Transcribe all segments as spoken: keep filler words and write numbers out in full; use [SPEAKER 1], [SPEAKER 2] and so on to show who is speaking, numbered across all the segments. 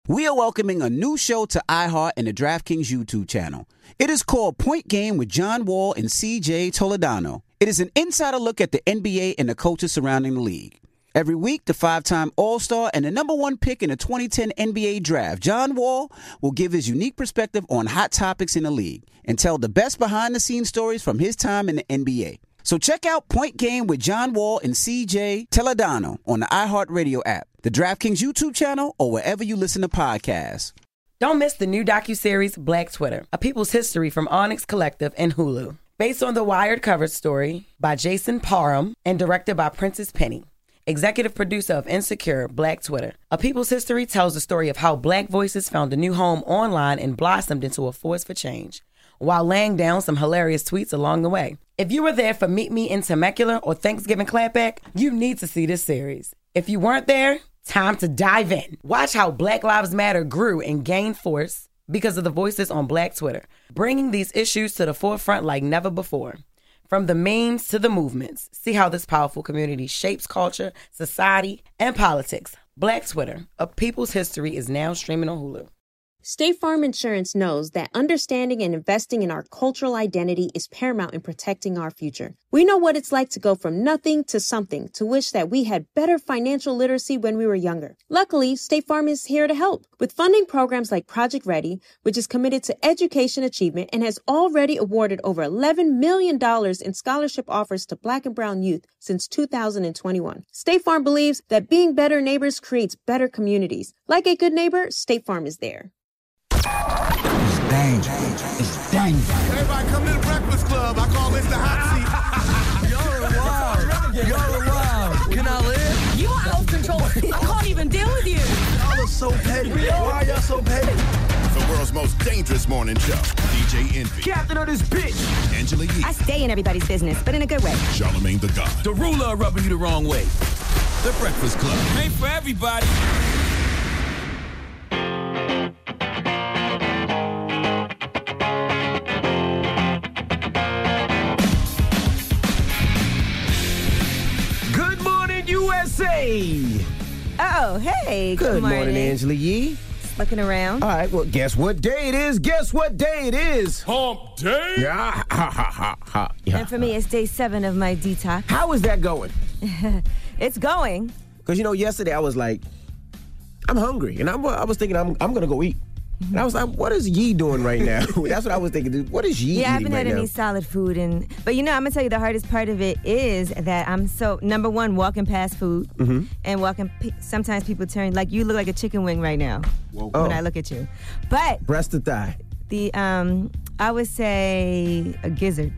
[SPEAKER 1] we are welcoming a new show to iHeart and the DraftKings YouTube channel. It is called Point Game with John Wall and C J Toledano. It is an insider look at the N B A and the coaches surrounding the league. Every week, the five-time All-Star and the number one pick in the twenty ten N B A Draft, John Wall, will give his unique perspective on hot topics in the league and tell the best behind-the-scenes stories from his time in the N B A. So check out Point Game with John Wall and C J Toledano on the iHeartRadio app, the DraftKings YouTube channel, or wherever you listen to podcasts.
[SPEAKER 2] Don't miss the new docuseries Black Twitter, A People's History from Onyx Collective and Hulu. Based on the Wired cover story by Jason Parham and directed by Princess Penny. Executive producer of Insecure, Black Twitter. A People's History tells the story of how Black voices found a new home online and blossomed into a force for change, while laying down some hilarious tweets along the way. If you were there for Meet Me in Temecula or Thanksgiving Clapback, you need to see this series. If you weren't there, time to dive in. Watch how Black Lives Matter grew and gained force because of the voices on Black Twitter, bringing these issues to the forefront like never before. From the memes to the movements, see how this powerful community shapes culture, society, and politics. Black Twitter, A People's History, is now streaming on Hulu.
[SPEAKER 3] State Farm Insurance knows that understanding and investing in our cultural identity is paramount in protecting our future. We know what it's like to go from nothing to something, to wish that we had better financial literacy when we were younger. Luckily, State Farm is here to help with funding programs like Project Ready, which is committed to education achievement and has already awarded over eleven million dollars in scholarship offers to Black and Brown youth since two thousand twenty-one. State Farm believes that being better neighbors creates better communities. Like a good neighbor, State Farm is there.
[SPEAKER 4] It's danger. It's danger.
[SPEAKER 5] Everybody come to the Breakfast Club. I call this the hot seat.
[SPEAKER 4] Y'all are wild. Y'all are wild. Can I live?
[SPEAKER 6] You are out of control. I can't even deal with you.
[SPEAKER 4] Y'all are so petty. Why are y'all so petty?
[SPEAKER 5] The world's most dangerous morning show. D J Envy.
[SPEAKER 4] Captain of this bitch.
[SPEAKER 5] Angela Yee.
[SPEAKER 6] I stay in everybody's business, but in a good way.
[SPEAKER 5] Charlamagne the God.
[SPEAKER 4] The ruler rubbing you the wrong way.
[SPEAKER 5] The Breakfast Club.
[SPEAKER 4] Ain't for everybody.
[SPEAKER 7] Hey.
[SPEAKER 6] Oh, hey. Good,
[SPEAKER 7] Good morning.
[SPEAKER 6] morning,
[SPEAKER 7] Angela Yee.
[SPEAKER 6] Just looking around.
[SPEAKER 7] All right, well, guess what day it is? Guess what day it is?
[SPEAKER 5] Hump Day.
[SPEAKER 7] Yeah, ha, ha, ha, ha. Yeah.
[SPEAKER 6] And for me, it's day seven of my detox.
[SPEAKER 7] How is that going?
[SPEAKER 6] It's going.
[SPEAKER 7] Because, you know, yesterday I was like, I'm hungry. And I'm, I was thinking I'm, I'm going to go eat. And I was like, what is Yee doing right now? That's what I was thinking. What is Yee
[SPEAKER 6] Yeah, I
[SPEAKER 7] eating
[SPEAKER 6] haven't
[SPEAKER 7] right
[SPEAKER 6] had
[SPEAKER 7] now?
[SPEAKER 6] any solid food. and But, you know, I'm going to tell you the hardest part of it is that I'm so, number one, walking past food.
[SPEAKER 7] Mm-hmm.
[SPEAKER 6] And walking, sometimes people turn, like, you look like a chicken wing right now.
[SPEAKER 7] Whoa.
[SPEAKER 6] When
[SPEAKER 7] Oh.
[SPEAKER 6] I look at you. But
[SPEAKER 7] Breast or thigh?
[SPEAKER 6] the, um, I would say a gizzard.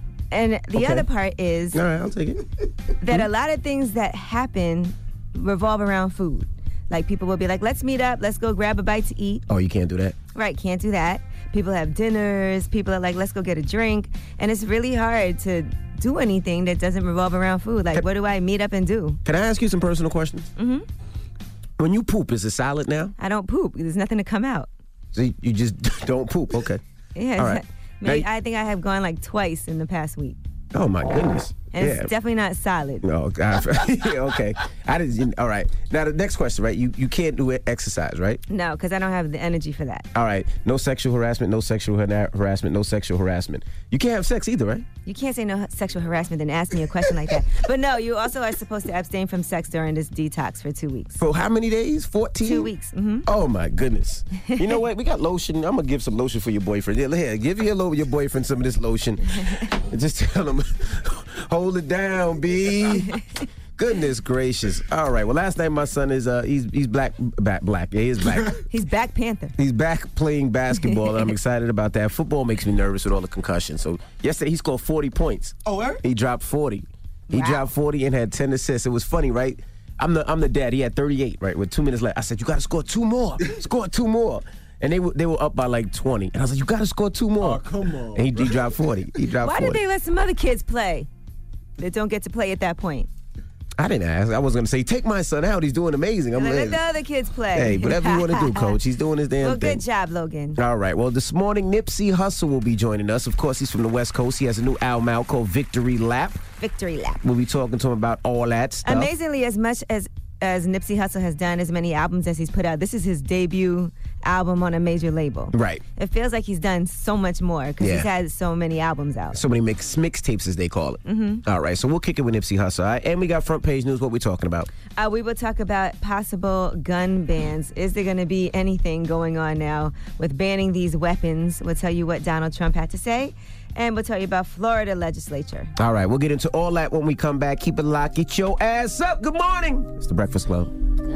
[SPEAKER 6] And the
[SPEAKER 7] Okay.
[SPEAKER 6] other part is
[SPEAKER 7] All right, I'll take it.
[SPEAKER 6] that a lot of things that happen revolve around food. Like, people will be like, let's meet up, let's go grab a bite to eat.
[SPEAKER 7] Oh, you can't do that?
[SPEAKER 6] Right, can't do that. People have dinners, people are like, let's go get a drink. And it's really hard to do anything that doesn't revolve around food. Like, what do I meet up and do?
[SPEAKER 7] Can I ask you some personal questions?
[SPEAKER 6] Mm-hmm.
[SPEAKER 7] When you poop, is it solid now?
[SPEAKER 6] I don't poop. There's nothing to come out.
[SPEAKER 7] So you, you just don't poop, okay.
[SPEAKER 6] Yeah,
[SPEAKER 7] All right.
[SPEAKER 6] maybe,
[SPEAKER 7] Now-
[SPEAKER 6] I think I have gone like twice in the past week.
[SPEAKER 7] Oh, my goodness.
[SPEAKER 6] And
[SPEAKER 7] yeah.
[SPEAKER 6] it's definitely not solid.
[SPEAKER 7] No, God. Yeah, okay. I didn't. All right. Now the next question, right? You you can't do exercise, right?
[SPEAKER 6] No, because I don't have the energy for that.
[SPEAKER 7] All right. No sexual harassment. No sexual har- harassment. No sexual harassment. You can't have sex either, right?
[SPEAKER 6] You can't say no sexual harassment and ask me a question like that. But no, you also are supposed to abstain from sex during this detox for two weeks.
[SPEAKER 7] For how many days? Fourteen.
[SPEAKER 6] Two weeks. Mm-hmm.
[SPEAKER 7] Oh my goodness. You know what? We got lotion. I'm gonna give some lotion for your boyfriend. Here, here, give your lo- your boyfriend some of this lotion, and just tell him, hold it down, B. Goodness gracious. All right. Well, last night my son is uh he's he's black back black. Yeah, he is black.
[SPEAKER 6] He's back Panther.
[SPEAKER 7] He's back playing basketball, and I'm excited about that. Football makes me nervous with all the concussions. So yesterday he scored forty points.
[SPEAKER 4] Oh, where?
[SPEAKER 7] He dropped forty. He
[SPEAKER 6] Wow.
[SPEAKER 7] dropped forty and had ten assists. It was funny, right? I'm the I'm the dad. He had thirty-eight, right? With two minutes left. I said, you got to score two more. Score two more. And they were they were up by like twenty. And I was like, you got to score two more.
[SPEAKER 4] Oh, come on.
[SPEAKER 7] And he, he dropped forty. He dropped
[SPEAKER 6] Why
[SPEAKER 7] forty.
[SPEAKER 6] did they let some other kids play that don't get to play at that point?
[SPEAKER 7] I didn't ask. I was going to say, take my son out. He's doing amazing. I'm
[SPEAKER 6] Let
[SPEAKER 7] like,
[SPEAKER 6] the other kids play.
[SPEAKER 7] hey, whatever you want to do, coach. He's doing his damn
[SPEAKER 6] Well,
[SPEAKER 7] thing.
[SPEAKER 6] good job, Logan.
[SPEAKER 7] All right. Well, this morning, Nipsey Hussle will be joining us. Of course, he's from the West Coast. He has a new album out called Victory Lap.
[SPEAKER 6] Victory lap.
[SPEAKER 7] We'll be talking to him about all that stuff.
[SPEAKER 6] Amazingly, as much as as Nipsey Hussle has done, as many albums as he's put out, this is his debut album on a major label.
[SPEAKER 7] Right.
[SPEAKER 6] It feels like he's done so much more because
[SPEAKER 7] Yeah.
[SPEAKER 6] he's had so many albums out.
[SPEAKER 7] So many mix mixtapes, as they call it.
[SPEAKER 6] Mm-hmm.
[SPEAKER 7] All right, so we'll kick it with Nipsey Hussle. All right? And we got front page news. What we talking about?
[SPEAKER 6] Uh, we will talk about possible gun bans. Is there going to be anything going on now with banning these weapons? We'll tell you what Donald Trump had to say, and we'll tell you about Florida legislature.
[SPEAKER 7] All right, we'll get into all that when we come back. Keep it locked. Get your ass up. Good morning. It's the Breakfast Club.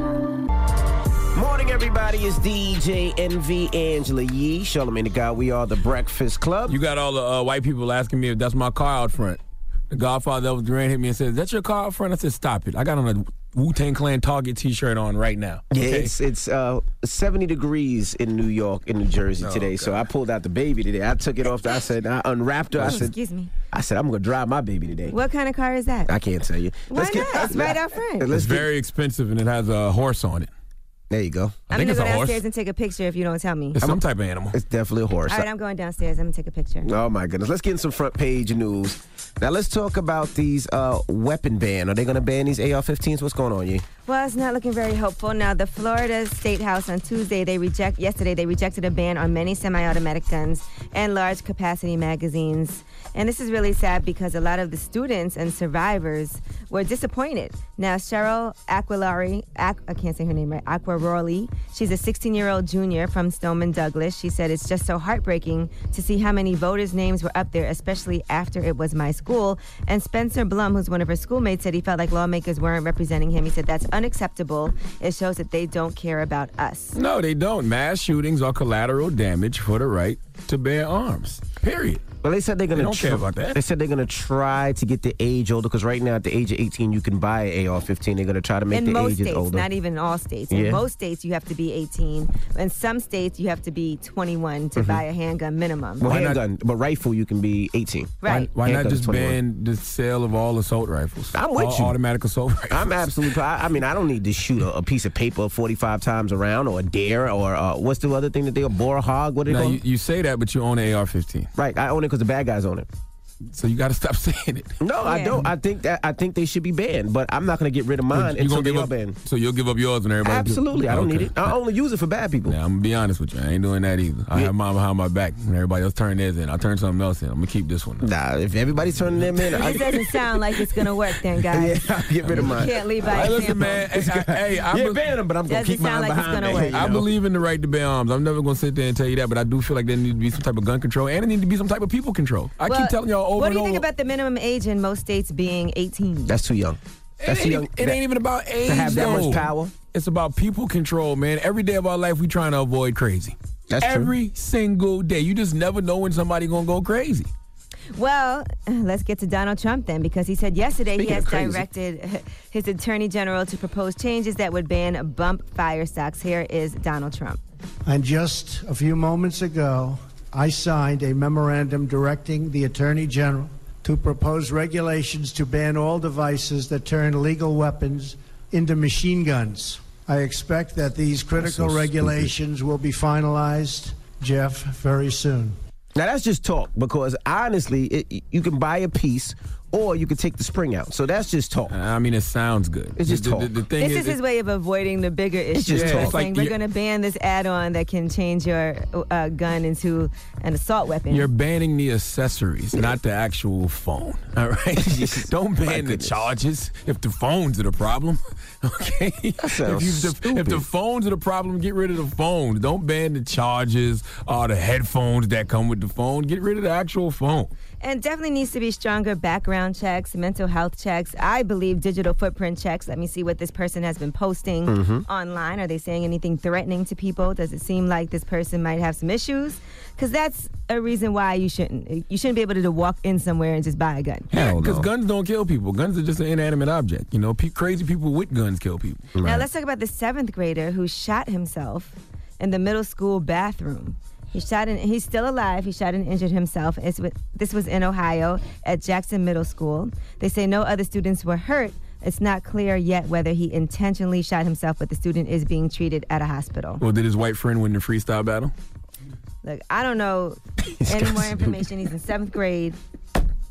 [SPEAKER 7] Morning, everybody. It's D J N V Angela Yee, Charlamagne the God. We are the Breakfast Club.
[SPEAKER 8] You got all the uh, white people asking me if that's my car out front. The Godfather Elvis Duran hit me and said, "Is that your car out front?" I said, "Stop it. I got on a Wu-Tang Clan Target T-shirt on right now."
[SPEAKER 7] Yeah,
[SPEAKER 8] Okay?
[SPEAKER 7] it's it's uh, seventy degrees in New York, in New Jersey today.
[SPEAKER 8] okay.
[SPEAKER 7] So I pulled out the baby today. I took it off. I said, I unwrapped her. I
[SPEAKER 6] Oh,
[SPEAKER 7] said,
[SPEAKER 6] excuse me.
[SPEAKER 7] I said, I'm gonna drive my baby today.
[SPEAKER 6] What kind of car is that?
[SPEAKER 7] I can't tell you.
[SPEAKER 6] Why not? It's right out front.
[SPEAKER 8] It's
[SPEAKER 7] Let's get,
[SPEAKER 8] very expensive and it has a horse on it.
[SPEAKER 7] there you go.
[SPEAKER 8] I
[SPEAKER 6] I'm
[SPEAKER 8] think
[SPEAKER 6] going to
[SPEAKER 8] it's
[SPEAKER 6] go
[SPEAKER 8] a horse.
[SPEAKER 6] downstairs and take a picture if you don't tell me.
[SPEAKER 8] It's some type of animal.
[SPEAKER 7] It's definitely a horse.
[SPEAKER 6] All right, I'm going downstairs. I'm going to take a picture.
[SPEAKER 7] Oh my goodness. Let's get in some front page news. Now let's talk about these uh, weapon ban. Are they going to ban these A R fifteens? What's going on, Yee?
[SPEAKER 6] Well, it's not looking very hopeful. Now, the Florida State House on Tuesday, they reject yesterday they rejected a ban on many semi-automatic guns and large capacity magazines. And this is really sad because a lot of the students and survivors were disappointed. Now, Cheryl Aquilari, Aqu- I can't say her name right, Aquaroli, she's a sixteen-year-old junior from Stoneman Douglas. She said it's just so heartbreaking to see how many voters' names were up there, especially after it was my school. And Spencer Blum, who's one of her schoolmates, said he felt like lawmakers weren't representing him. He said that's unacceptable. It shows that they don't care about us.
[SPEAKER 8] No, they don't. Mass shootings are collateral damage for the right to bear arms. Period.
[SPEAKER 7] Well, they said they're going
[SPEAKER 8] They
[SPEAKER 7] to
[SPEAKER 8] don't care about that.
[SPEAKER 7] They said they're going to try to get the age older because right now at the age of eighteen you can buy an A R fifteen. They're going to try to make
[SPEAKER 6] In
[SPEAKER 7] the
[SPEAKER 6] most
[SPEAKER 7] ages
[SPEAKER 6] states,
[SPEAKER 7] older.
[SPEAKER 6] not even all states. In
[SPEAKER 7] Yeah.
[SPEAKER 6] most states, you have to be eighteen. In some states, you have to be twenty-one to buy a handgun minimum.
[SPEAKER 7] well,
[SPEAKER 8] Why not-
[SPEAKER 7] handgun, but rifle you can be eighteen.
[SPEAKER 6] Right.
[SPEAKER 8] Why, why not
[SPEAKER 7] Handgun's
[SPEAKER 8] just
[SPEAKER 7] twenty-one.
[SPEAKER 8] ban the sale of all assault rifles?
[SPEAKER 7] I'm with
[SPEAKER 8] all
[SPEAKER 7] you.
[SPEAKER 8] automatic assault rifles.
[SPEAKER 7] I'm absolutely. I I mean, I don't need to shoot a, a piece of paper forty-five times around, or a dare, or uh, what's the other thing that they a bore hog? What do they
[SPEAKER 8] Now,
[SPEAKER 7] call
[SPEAKER 8] you,
[SPEAKER 7] it?
[SPEAKER 8] you say that, but you own an A R fifteen.
[SPEAKER 7] Right, I own it because the bad guys own it.
[SPEAKER 8] So you got to stop saying it.
[SPEAKER 7] No, I
[SPEAKER 6] Yeah.
[SPEAKER 7] don't. I think that I think they should be banned, but I'm not going to get rid of mine
[SPEAKER 8] You
[SPEAKER 7] until
[SPEAKER 8] gonna
[SPEAKER 7] they
[SPEAKER 8] give
[SPEAKER 7] are
[SPEAKER 8] up,
[SPEAKER 7] banned.
[SPEAKER 8] so you'll give up yours when everybody do-
[SPEAKER 7] Absolutely, I don't
[SPEAKER 8] Okay.
[SPEAKER 7] need it. I only use it for bad people.
[SPEAKER 8] Now, I'm gonna be honest with you. I ain't doing that either. I
[SPEAKER 7] Yeah.
[SPEAKER 8] have mine behind my back, and everybody else turn theirs in. I turn something else in. I'm gonna keep this one.
[SPEAKER 7] Nah, if everybody's turning them in, I,
[SPEAKER 6] It doesn't sound like it's going to work then, guys.
[SPEAKER 7] yeah, I'll get rid of
[SPEAKER 6] You
[SPEAKER 7] mine.
[SPEAKER 6] can't leave by
[SPEAKER 8] Hey,
[SPEAKER 6] example.
[SPEAKER 8] listen, man. Hey, I, hey, I,
[SPEAKER 7] Yeah,
[SPEAKER 8] be-
[SPEAKER 7] ban them, but I'm going to
[SPEAKER 6] Doesn't
[SPEAKER 7] keep mine
[SPEAKER 6] sound like it's
[SPEAKER 7] behind
[SPEAKER 6] gonna
[SPEAKER 7] me.
[SPEAKER 6] work.
[SPEAKER 7] you
[SPEAKER 8] I
[SPEAKER 7] know?
[SPEAKER 8] believe in the right to bear arms. I'm never gonna sit there and tell you that, but I do feel like there needs to be some type of gun control, and it needs to be some type of people control. I
[SPEAKER 6] Well,
[SPEAKER 8] keep telling y'all over
[SPEAKER 6] What
[SPEAKER 8] and
[SPEAKER 6] do you think
[SPEAKER 8] over.
[SPEAKER 6] about the minimum age in most states being eighteen?
[SPEAKER 7] That's too young.
[SPEAKER 8] It
[SPEAKER 7] That's
[SPEAKER 8] ain't,
[SPEAKER 7] too young.
[SPEAKER 8] it ain't even about age
[SPEAKER 7] to have that
[SPEAKER 8] though.
[SPEAKER 7] much power.
[SPEAKER 8] It's about people control, man. Every day of our life, we trying to avoid crazy.
[SPEAKER 7] That's true.
[SPEAKER 8] Every single day. You just never know when somebody gonna go crazy.
[SPEAKER 6] Well, let's get to Donald Trump then, because he said yesterday
[SPEAKER 7] Speaking
[SPEAKER 6] he has
[SPEAKER 7] of crazy.
[SPEAKER 6] directed his attorney general to propose changes that would ban bump fire stocks. Here is Donald Trump.
[SPEAKER 9] And just a few moments ago, I signed a memorandum directing the Attorney General to propose regulations to ban all devices that turn legal weapons into machine guns. I expect that these critical
[SPEAKER 7] so
[SPEAKER 9] regulations will be finalized, Jeff, very soon.
[SPEAKER 7] Now that's just talk because honestly, it, you can buy a piece or you can take the spring out. So that's just talk.
[SPEAKER 8] I mean, it sounds good.
[SPEAKER 7] It's just
[SPEAKER 8] the, the,
[SPEAKER 7] talk.
[SPEAKER 8] the, the thing
[SPEAKER 6] This
[SPEAKER 8] is,
[SPEAKER 6] is his way of avoiding the bigger issue.
[SPEAKER 7] just
[SPEAKER 6] By
[SPEAKER 7] talk.
[SPEAKER 8] It's like
[SPEAKER 6] saying we're
[SPEAKER 8] you're-
[SPEAKER 6] going to ban this add-on that can change your uh, gun into an assault weapon.
[SPEAKER 8] You're banning the accessories, not the actual phone. All right? Don't
[SPEAKER 7] My
[SPEAKER 8] ban the
[SPEAKER 7] goodness.
[SPEAKER 8] charges if the phones are the problem. Okay?
[SPEAKER 7] sounds
[SPEAKER 8] if, you, if, if
[SPEAKER 7] stupid.
[SPEAKER 8] the phones are the problem, get rid of the phones. Don't ban the charges or the headphones that come with the phone. Get rid of the actual phone.
[SPEAKER 6] And definitely needs to be stronger background checks, mental health checks. I believe digital footprint checks. Let me see what this person has been posting
[SPEAKER 7] Mm-hmm.
[SPEAKER 6] online. Are they saying anything threatening to people? Does it seem like this person might have some issues? Because that's a reason why you shouldn't. You shouldn't be able to walk in somewhere and just buy a gun.
[SPEAKER 7] Hell
[SPEAKER 8] Because
[SPEAKER 7] no.
[SPEAKER 8] guns don't kill people. Guns are just an inanimate object. You know, pe- crazy people with guns kill people.
[SPEAKER 6] Now let's talk about the seventh grader who shot himself in the middle school bathroom. He shot and he's still alive. He shot and injured himself. It's with, this was in Ohio at Jackson Middle School. They say no other students were hurt. It's not clear yet whether he intentionally shot himself, but the student is being treated at a hospital.
[SPEAKER 8] Well, did his white friend win the freestyle battle?
[SPEAKER 6] Look, I don't know any more information. He's in seventh grade.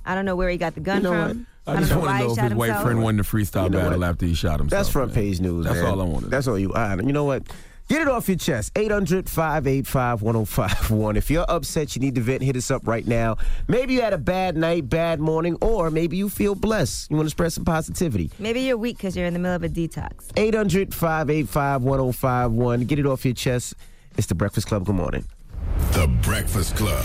[SPEAKER 6] I don't know where he got the gun
[SPEAKER 7] You know
[SPEAKER 6] from.
[SPEAKER 8] I
[SPEAKER 6] I
[SPEAKER 8] just
[SPEAKER 6] don't know
[SPEAKER 8] want
[SPEAKER 6] why
[SPEAKER 8] to
[SPEAKER 6] he
[SPEAKER 8] know if
[SPEAKER 6] shot
[SPEAKER 8] his white
[SPEAKER 6] himself.
[SPEAKER 8] friend won the freestyle
[SPEAKER 7] You know
[SPEAKER 8] battle
[SPEAKER 7] what?
[SPEAKER 8] after he shot himself.
[SPEAKER 7] That's front
[SPEAKER 8] man.
[SPEAKER 7] page news.
[SPEAKER 8] That's
[SPEAKER 7] man.
[SPEAKER 8] all I wanted.
[SPEAKER 7] That's all you. All right, you know what? Get it off your chest. eight hundred, five eight five, one oh five one. If you're upset, you need to vent, hit us up right now. Maybe you had a bad night, bad morning, or maybe you feel blessed. You want to spread some positivity.
[SPEAKER 6] Maybe you're weak because you're in the middle of a detox.
[SPEAKER 7] eight hundred, five eight five, one oh five one. Get it off your chest. It's The Breakfast Club. Good morning.
[SPEAKER 10] The Breakfast Club.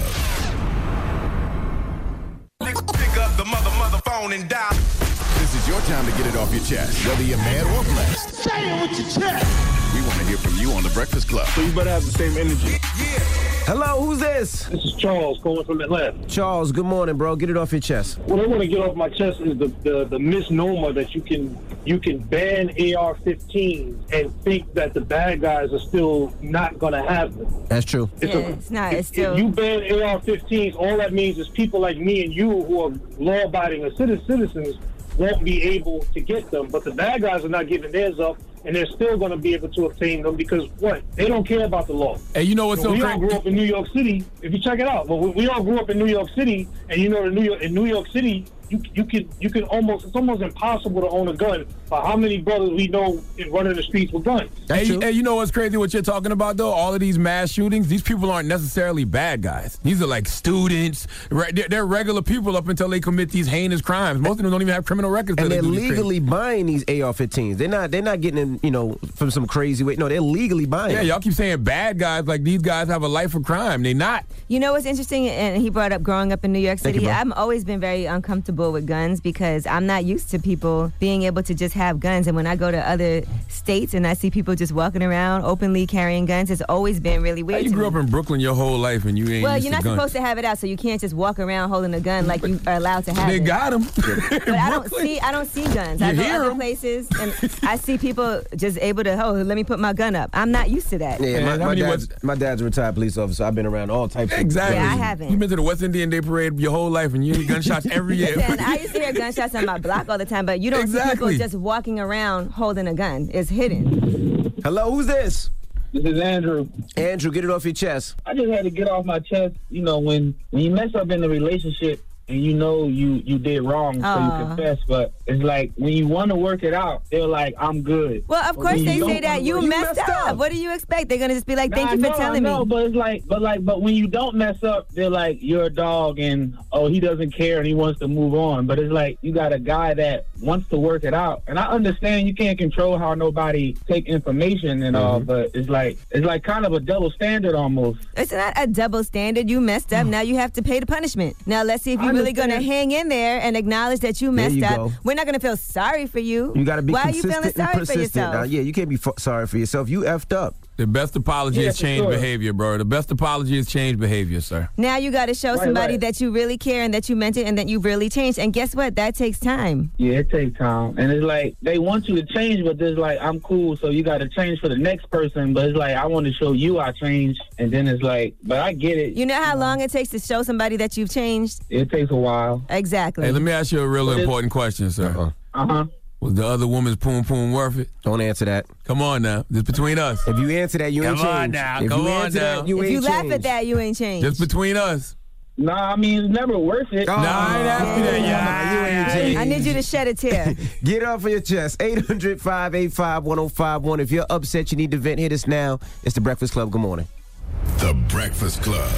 [SPEAKER 5] Pick up the mother, mother phone and dial.
[SPEAKER 10] This is your time to get it off your chest, whether you're mad or blessed.
[SPEAKER 5] Say it with your chest.
[SPEAKER 10] We want to hear from you on The Breakfast Club.
[SPEAKER 5] So you better have the same energy. Yeah.
[SPEAKER 7] Hello, who's this?
[SPEAKER 11] This is Charles calling from Atlanta.
[SPEAKER 7] Charles, good morning, bro. Get it off your chest.
[SPEAKER 11] What I want to get off my chest is the, the, the misnomer that you can you can ban A R fifteens and think that the bad guys are still not going to have them.
[SPEAKER 7] That's true.
[SPEAKER 11] It's,
[SPEAKER 6] Yeah,
[SPEAKER 11] a,
[SPEAKER 6] it's not.
[SPEAKER 11] if,
[SPEAKER 6] It's still.
[SPEAKER 11] if you ban A R fifteens, all that means is people like me and you who are law-abiding or citizens won't be able to get them. But the bad guys are not giving theirs up, and they're still going to be able to obtain them because, what? They don't care about the law.
[SPEAKER 8] Hey, you know what's so
[SPEAKER 11] we
[SPEAKER 8] crazy?
[SPEAKER 11] all grew up in New York City. If you check it out, well, we, we all grew up in New York City, and you know, in New York, in New York City, you you can you can almost it's almost impossible to own a gun. For how many brothers we know in running the streets with guns?
[SPEAKER 7] That's
[SPEAKER 8] Hey,
[SPEAKER 7] true.
[SPEAKER 8] hey, you know what's crazy? What you're talking about, though? All of these mass shootings, these people aren't necessarily bad guys. These are like students. Right? They're, they're regular people up until they commit these heinous crimes. Most of them don't even have criminal records.
[SPEAKER 7] And
[SPEAKER 8] till they
[SPEAKER 7] they're
[SPEAKER 8] do these crazy-
[SPEAKER 7] legally buying these A R fifteens. They're not. They're not getting them, you know, from some crazy way. No, they're legally buying.
[SPEAKER 8] Yeah,
[SPEAKER 7] them.
[SPEAKER 8] y'all keep saying bad guys like these guys have a life of crime. They not.
[SPEAKER 6] You know what's interesting? And he brought up growing up in New York
[SPEAKER 7] Thank
[SPEAKER 6] City.
[SPEAKER 7] you, bro.
[SPEAKER 6] I've always been very uncomfortable with guns because I'm not used to people being able to just have guns. And when I go to other states and I see people just walking around openly carrying guns, it's always been really weird.
[SPEAKER 8] Hey, you
[SPEAKER 6] to
[SPEAKER 8] grew
[SPEAKER 6] me.
[SPEAKER 8] up in Brooklyn your whole life and you ain't
[SPEAKER 6] Well,
[SPEAKER 8] used
[SPEAKER 6] you're
[SPEAKER 8] to
[SPEAKER 6] not
[SPEAKER 8] guns.
[SPEAKER 6] supposed to have it out, so you can't just walk around holding a gun like you are allowed to have
[SPEAKER 8] They
[SPEAKER 6] it.
[SPEAKER 8] got them.
[SPEAKER 6] But I don't see, I don't see guns.
[SPEAKER 8] You
[SPEAKER 6] I go
[SPEAKER 8] hear
[SPEAKER 6] other
[SPEAKER 8] 'em.
[SPEAKER 6] places and I see people just able to, oh, let me put my gun up. I'm not used to that.
[SPEAKER 7] Yeah,
[SPEAKER 8] Man,
[SPEAKER 7] my,
[SPEAKER 8] how
[SPEAKER 7] my,
[SPEAKER 8] many
[SPEAKER 7] dad's,
[SPEAKER 8] was-
[SPEAKER 7] my dad's a retired police officer. I've been around all types of
[SPEAKER 8] Exactly.
[SPEAKER 6] Yeah, I haven't.
[SPEAKER 8] You've been to the West Indian Day Parade your whole life and you hear gunshots every year.
[SPEAKER 6] Listen, I used to hear gunshots on my block all the time, but you don't see
[SPEAKER 8] Exactly.
[SPEAKER 6] people just walking around holding a gun. It's hidden.
[SPEAKER 7] Hello, who's this?
[SPEAKER 11] This is Andrew.
[SPEAKER 7] Andrew, get it off your chest.
[SPEAKER 11] I just had to get off my chest. You know, when when you mess up in a relationship and you know you you did wrong, so
[SPEAKER 6] Aw.
[SPEAKER 11] you confess. But it's like when you want to work it out, they're like, "I'm good."
[SPEAKER 6] Well, of
[SPEAKER 11] But
[SPEAKER 6] course
[SPEAKER 11] when
[SPEAKER 6] they
[SPEAKER 11] don't
[SPEAKER 6] say that
[SPEAKER 11] wanna
[SPEAKER 6] you
[SPEAKER 11] work-
[SPEAKER 6] messed,
[SPEAKER 7] messed
[SPEAKER 6] up.
[SPEAKER 7] up.
[SPEAKER 6] What do you expect? They're gonna just be like, "Thank
[SPEAKER 11] Nah,
[SPEAKER 6] you for
[SPEAKER 11] I know,
[SPEAKER 6] telling
[SPEAKER 11] I know,
[SPEAKER 6] me."
[SPEAKER 11] But it's like, but like, but when you don't mess up, they're like, "You're a dog," and oh, he doesn't care and he wants to move on. But it's like you got a guy that wants to work it out, and I understand you can't control how nobody take information and all, but it's like it's like kind of a double standard almost.
[SPEAKER 6] It's not a double standard. You messed up. Now you have to pay the punishment. Now let's see if
[SPEAKER 11] I
[SPEAKER 6] you're really gonna
[SPEAKER 11] understand.
[SPEAKER 6] hang in there and acknowledge that you
[SPEAKER 7] There
[SPEAKER 6] messed
[SPEAKER 7] you
[SPEAKER 6] up.
[SPEAKER 7] go.
[SPEAKER 6] We're not gonna feel sorry for you.
[SPEAKER 7] You got to be
[SPEAKER 6] Why are you
[SPEAKER 7] consistent
[SPEAKER 6] feeling sorry
[SPEAKER 7] and
[SPEAKER 6] for
[SPEAKER 7] persistent.
[SPEAKER 6] yourself?
[SPEAKER 7] Now, yeah, you can't be f- sorry for yourself. You effed up.
[SPEAKER 8] The best apology
[SPEAKER 11] Yeah,
[SPEAKER 8] is
[SPEAKER 11] for
[SPEAKER 8] change
[SPEAKER 11] sure.
[SPEAKER 8] behavior, bro. The best apology is change behavior, sir.
[SPEAKER 6] Now you got to show
[SPEAKER 11] Right,
[SPEAKER 6] somebody
[SPEAKER 11] right.
[SPEAKER 6] that you really care and that you meant it and that you really changed. And guess what? That takes time.
[SPEAKER 11] Yeah, it takes time, and it's like they want you to change, but there's like I'm cool, so you got to change for the next person. But it's like I want to show you I changed, and then it's like, but I get it.
[SPEAKER 6] You know how long it takes to show somebody that you've changed?
[SPEAKER 11] It takes a while.
[SPEAKER 6] Exactly.
[SPEAKER 8] Hey, let me ask you a real
[SPEAKER 11] But it-
[SPEAKER 8] important question, sir.
[SPEAKER 7] Uh-uh.
[SPEAKER 11] Uh huh.
[SPEAKER 8] Was the other woman's poom poom worth it?
[SPEAKER 7] Don't answer that.
[SPEAKER 8] Come on now. Just between us.
[SPEAKER 7] If you answer that, you ain't
[SPEAKER 8] Come on
[SPEAKER 7] changed.
[SPEAKER 8] now,
[SPEAKER 7] If
[SPEAKER 8] come
[SPEAKER 7] you
[SPEAKER 8] on
[SPEAKER 7] answer
[SPEAKER 8] now.
[SPEAKER 7] that, you
[SPEAKER 6] if
[SPEAKER 7] ain't
[SPEAKER 6] you laugh
[SPEAKER 7] changed.
[SPEAKER 6] at that, you ain't changed.
[SPEAKER 8] Just between us.
[SPEAKER 11] Nah, I mean it's never worth it.
[SPEAKER 7] Oh,
[SPEAKER 8] Nah, I ain't asking that.
[SPEAKER 7] nah,
[SPEAKER 8] Yeah,
[SPEAKER 7] you ain't changed.
[SPEAKER 6] I need you to shed a tear.
[SPEAKER 7] Get it off of your chest. eight hundred, five eight five, one oh five one. If you're upset, you need to vent. Hit us now. It's The Breakfast Club. Good morning.
[SPEAKER 10] The Breakfast Club.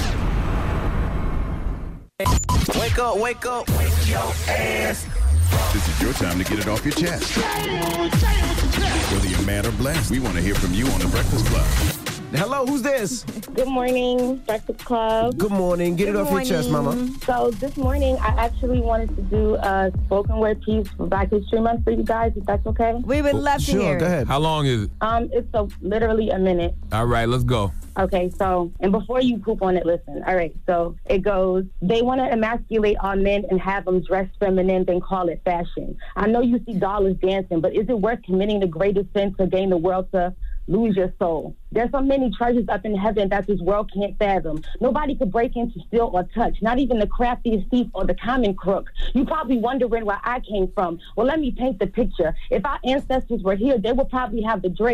[SPEAKER 7] Wake up, wake up. Wake your ass.
[SPEAKER 10] This is your time to get it off your chest. Whether you're mad or blessed, we want to hear from you on The Breakfast Club.
[SPEAKER 7] Hello, who's this?
[SPEAKER 12] Good morning, Breakfast Club.
[SPEAKER 7] Good morning. Get
[SPEAKER 6] Good
[SPEAKER 7] it off your chest,
[SPEAKER 6] morning.
[SPEAKER 7] mama.
[SPEAKER 12] So this morning, I actually wanted to do a spoken word piece for Black History Month for you guys, if that's okay.
[SPEAKER 6] We would love to
[SPEAKER 7] Sure,
[SPEAKER 6] hear
[SPEAKER 7] go
[SPEAKER 6] it.
[SPEAKER 7] ahead.
[SPEAKER 8] How long is it?
[SPEAKER 12] Um, it's a, literally a minute.
[SPEAKER 8] All right, let's go.
[SPEAKER 12] Okay, so, and before you poop on it, listen. All right, so it goes, they want to emasculate our men and have them dress feminine, then call it fashion. I know you see dollars dancing, but is it worth committing the greatest sin to gain the world to lose your soul? There's so many treasures up in heaven that this world can't fathom. Nobody could break into, steal, or touch, not even the craftiest thief or the common crook. You probably wondering where I came from. Well, let me paint the picture. If our ancestors were here, they would probably have the Drake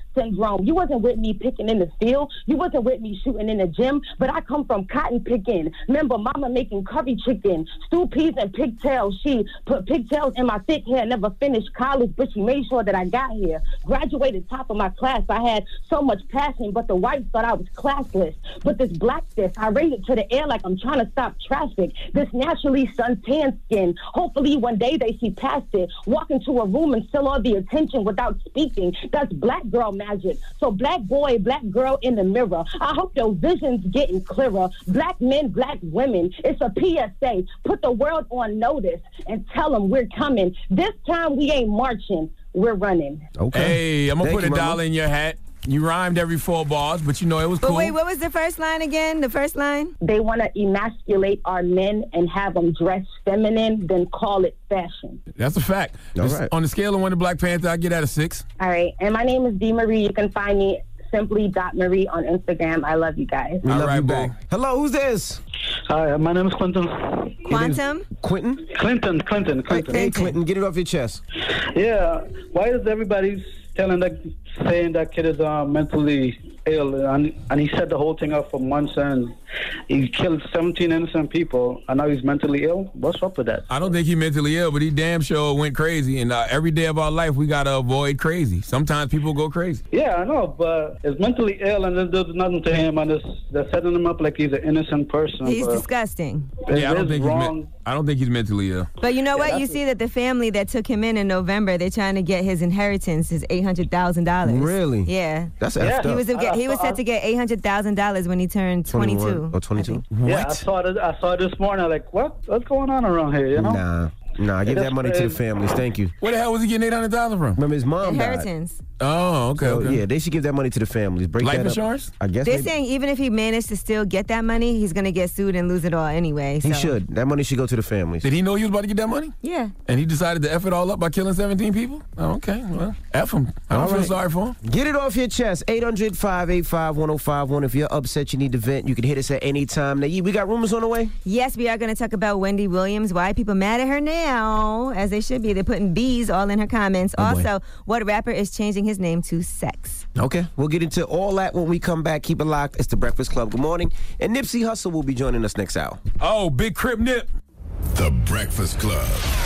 [SPEAKER 12] syndrome. You wasn't with me picking in the field. You wasn't with me shooting in the gym. But I come from cotton picking. Remember, mama making curry chicken, stew peas and pigtails. She put pigtails in my thick hair. Never finished college, but she made sure that I got here. Graduated top of my class. I had so much passion, but the whites thought I was classless. But this black sis, I raised it to the air like I'm trying to stop traffic. This naturally suntan skin. Hopefully one day they see past it. Walk into a room and steal all the attention without speaking. That's black girl magic. So black boy, black girl in the mirror. I hope your vision's getting clearer. Black men, black women. It's a P S A. Put the world on notice and tell them we're coming. This time we ain't marching. We're running.
[SPEAKER 8] Okay. Hey, I'm going to put you, a dollar in your hat. You rhymed every four bars, but you know it was
[SPEAKER 6] but
[SPEAKER 8] cool.
[SPEAKER 6] But wait, what was the first line again? The first line?
[SPEAKER 12] They want to emasculate our men and have them dress feminine, then call it fashion.
[SPEAKER 8] That's a fact.
[SPEAKER 7] All right.
[SPEAKER 8] On the scale of one to Black Panther, I get at a six.
[SPEAKER 12] All right. And my name is D. Marie. You can find me simply dot Marie on Instagram. I love you guys.
[SPEAKER 7] We
[SPEAKER 8] All
[SPEAKER 7] love
[SPEAKER 8] right,
[SPEAKER 7] you back. Hello, who's this?
[SPEAKER 11] Hi, my name is Clinton.
[SPEAKER 6] Quantum?
[SPEAKER 7] Quentin?
[SPEAKER 11] Clinton, Clinton, Clinton.
[SPEAKER 7] Hey, Clinton, get it off your chest.
[SPEAKER 11] Yeah. Why is everybody telling that, saying that kid is uh, mentally ill? And, and he set the whole thing up for months and he killed seventeen innocent people and now he's mentally ill? What's up with that?
[SPEAKER 8] I don't think he's mentally ill, but he damn sure went crazy. And uh, every day of our life, we got to avoid crazy. Sometimes people go crazy.
[SPEAKER 11] Yeah, I know, but he's mentally ill and then there's nothing to him and it's, they're setting him up like he's an innocent person.
[SPEAKER 6] He's disgusting.
[SPEAKER 8] Yeah, I don't think wrong. he's me- I don't think he's mentally ill.
[SPEAKER 6] But you know
[SPEAKER 11] Yeah,
[SPEAKER 6] what? You
[SPEAKER 11] that's
[SPEAKER 6] see that the family that took him in in November, they're trying to get his inheritance, his eight hundred thousand dollars.
[SPEAKER 7] Really?
[SPEAKER 6] Yeah.
[SPEAKER 7] That's
[SPEAKER 11] Yeah.
[SPEAKER 7] effed
[SPEAKER 6] He
[SPEAKER 7] up.
[SPEAKER 6] was, get, he was set to get eight hundred thousand dollars when he turned twenty-two.
[SPEAKER 7] twenty-one or twenty-two?
[SPEAKER 11] Yeah, I saw it. I saw it this morning. I'm like, what? What's going on around here? You know?
[SPEAKER 7] Nah. Nah, give
[SPEAKER 11] Yeah,
[SPEAKER 7] that money to the families. Thank you.
[SPEAKER 8] Where the hell was he getting eight hundred thousand dollars from?
[SPEAKER 7] Remember, his mom
[SPEAKER 6] Inheritance.
[SPEAKER 7] died.
[SPEAKER 8] Oh, okay,
[SPEAKER 7] So,
[SPEAKER 8] okay.
[SPEAKER 7] yeah, they should give that money to the families. Break
[SPEAKER 8] Life
[SPEAKER 7] that up.
[SPEAKER 8] insurance?
[SPEAKER 7] I guess
[SPEAKER 6] They're
[SPEAKER 7] maybe-
[SPEAKER 6] saying even if he managed to still get that money, he's going to get sued and lose it all anyway.
[SPEAKER 7] he
[SPEAKER 6] so.
[SPEAKER 7] should. That money should go to the families.
[SPEAKER 8] Did he know he was about to get that money?
[SPEAKER 6] Yeah.
[SPEAKER 8] And he decided to F it all up by killing seventeen people? Oh, okay, well, F him. I don't
[SPEAKER 7] All
[SPEAKER 8] feel
[SPEAKER 7] right.
[SPEAKER 8] sorry for him.
[SPEAKER 7] Get it off your chest. eight hundred, five eight five, one oh five one. If you're upset, you need to vent, you can hit us at any time. Now, we got rumors on the way?
[SPEAKER 6] Yes, we are going to talk about Wendy Williams. Why people mad at her now, as they should be. They're putting bees all in her comments.
[SPEAKER 7] Oh, boy.
[SPEAKER 6] Also, what rapper is changing his name to Sex?
[SPEAKER 7] Okay, we'll get into all that when we come back. Keep it locked. It's The Breakfast Club. Good morning. And Nipsey Hussle will be joining us next hour.
[SPEAKER 8] Oh, Big Crip Nip.
[SPEAKER 10] The Breakfast Club.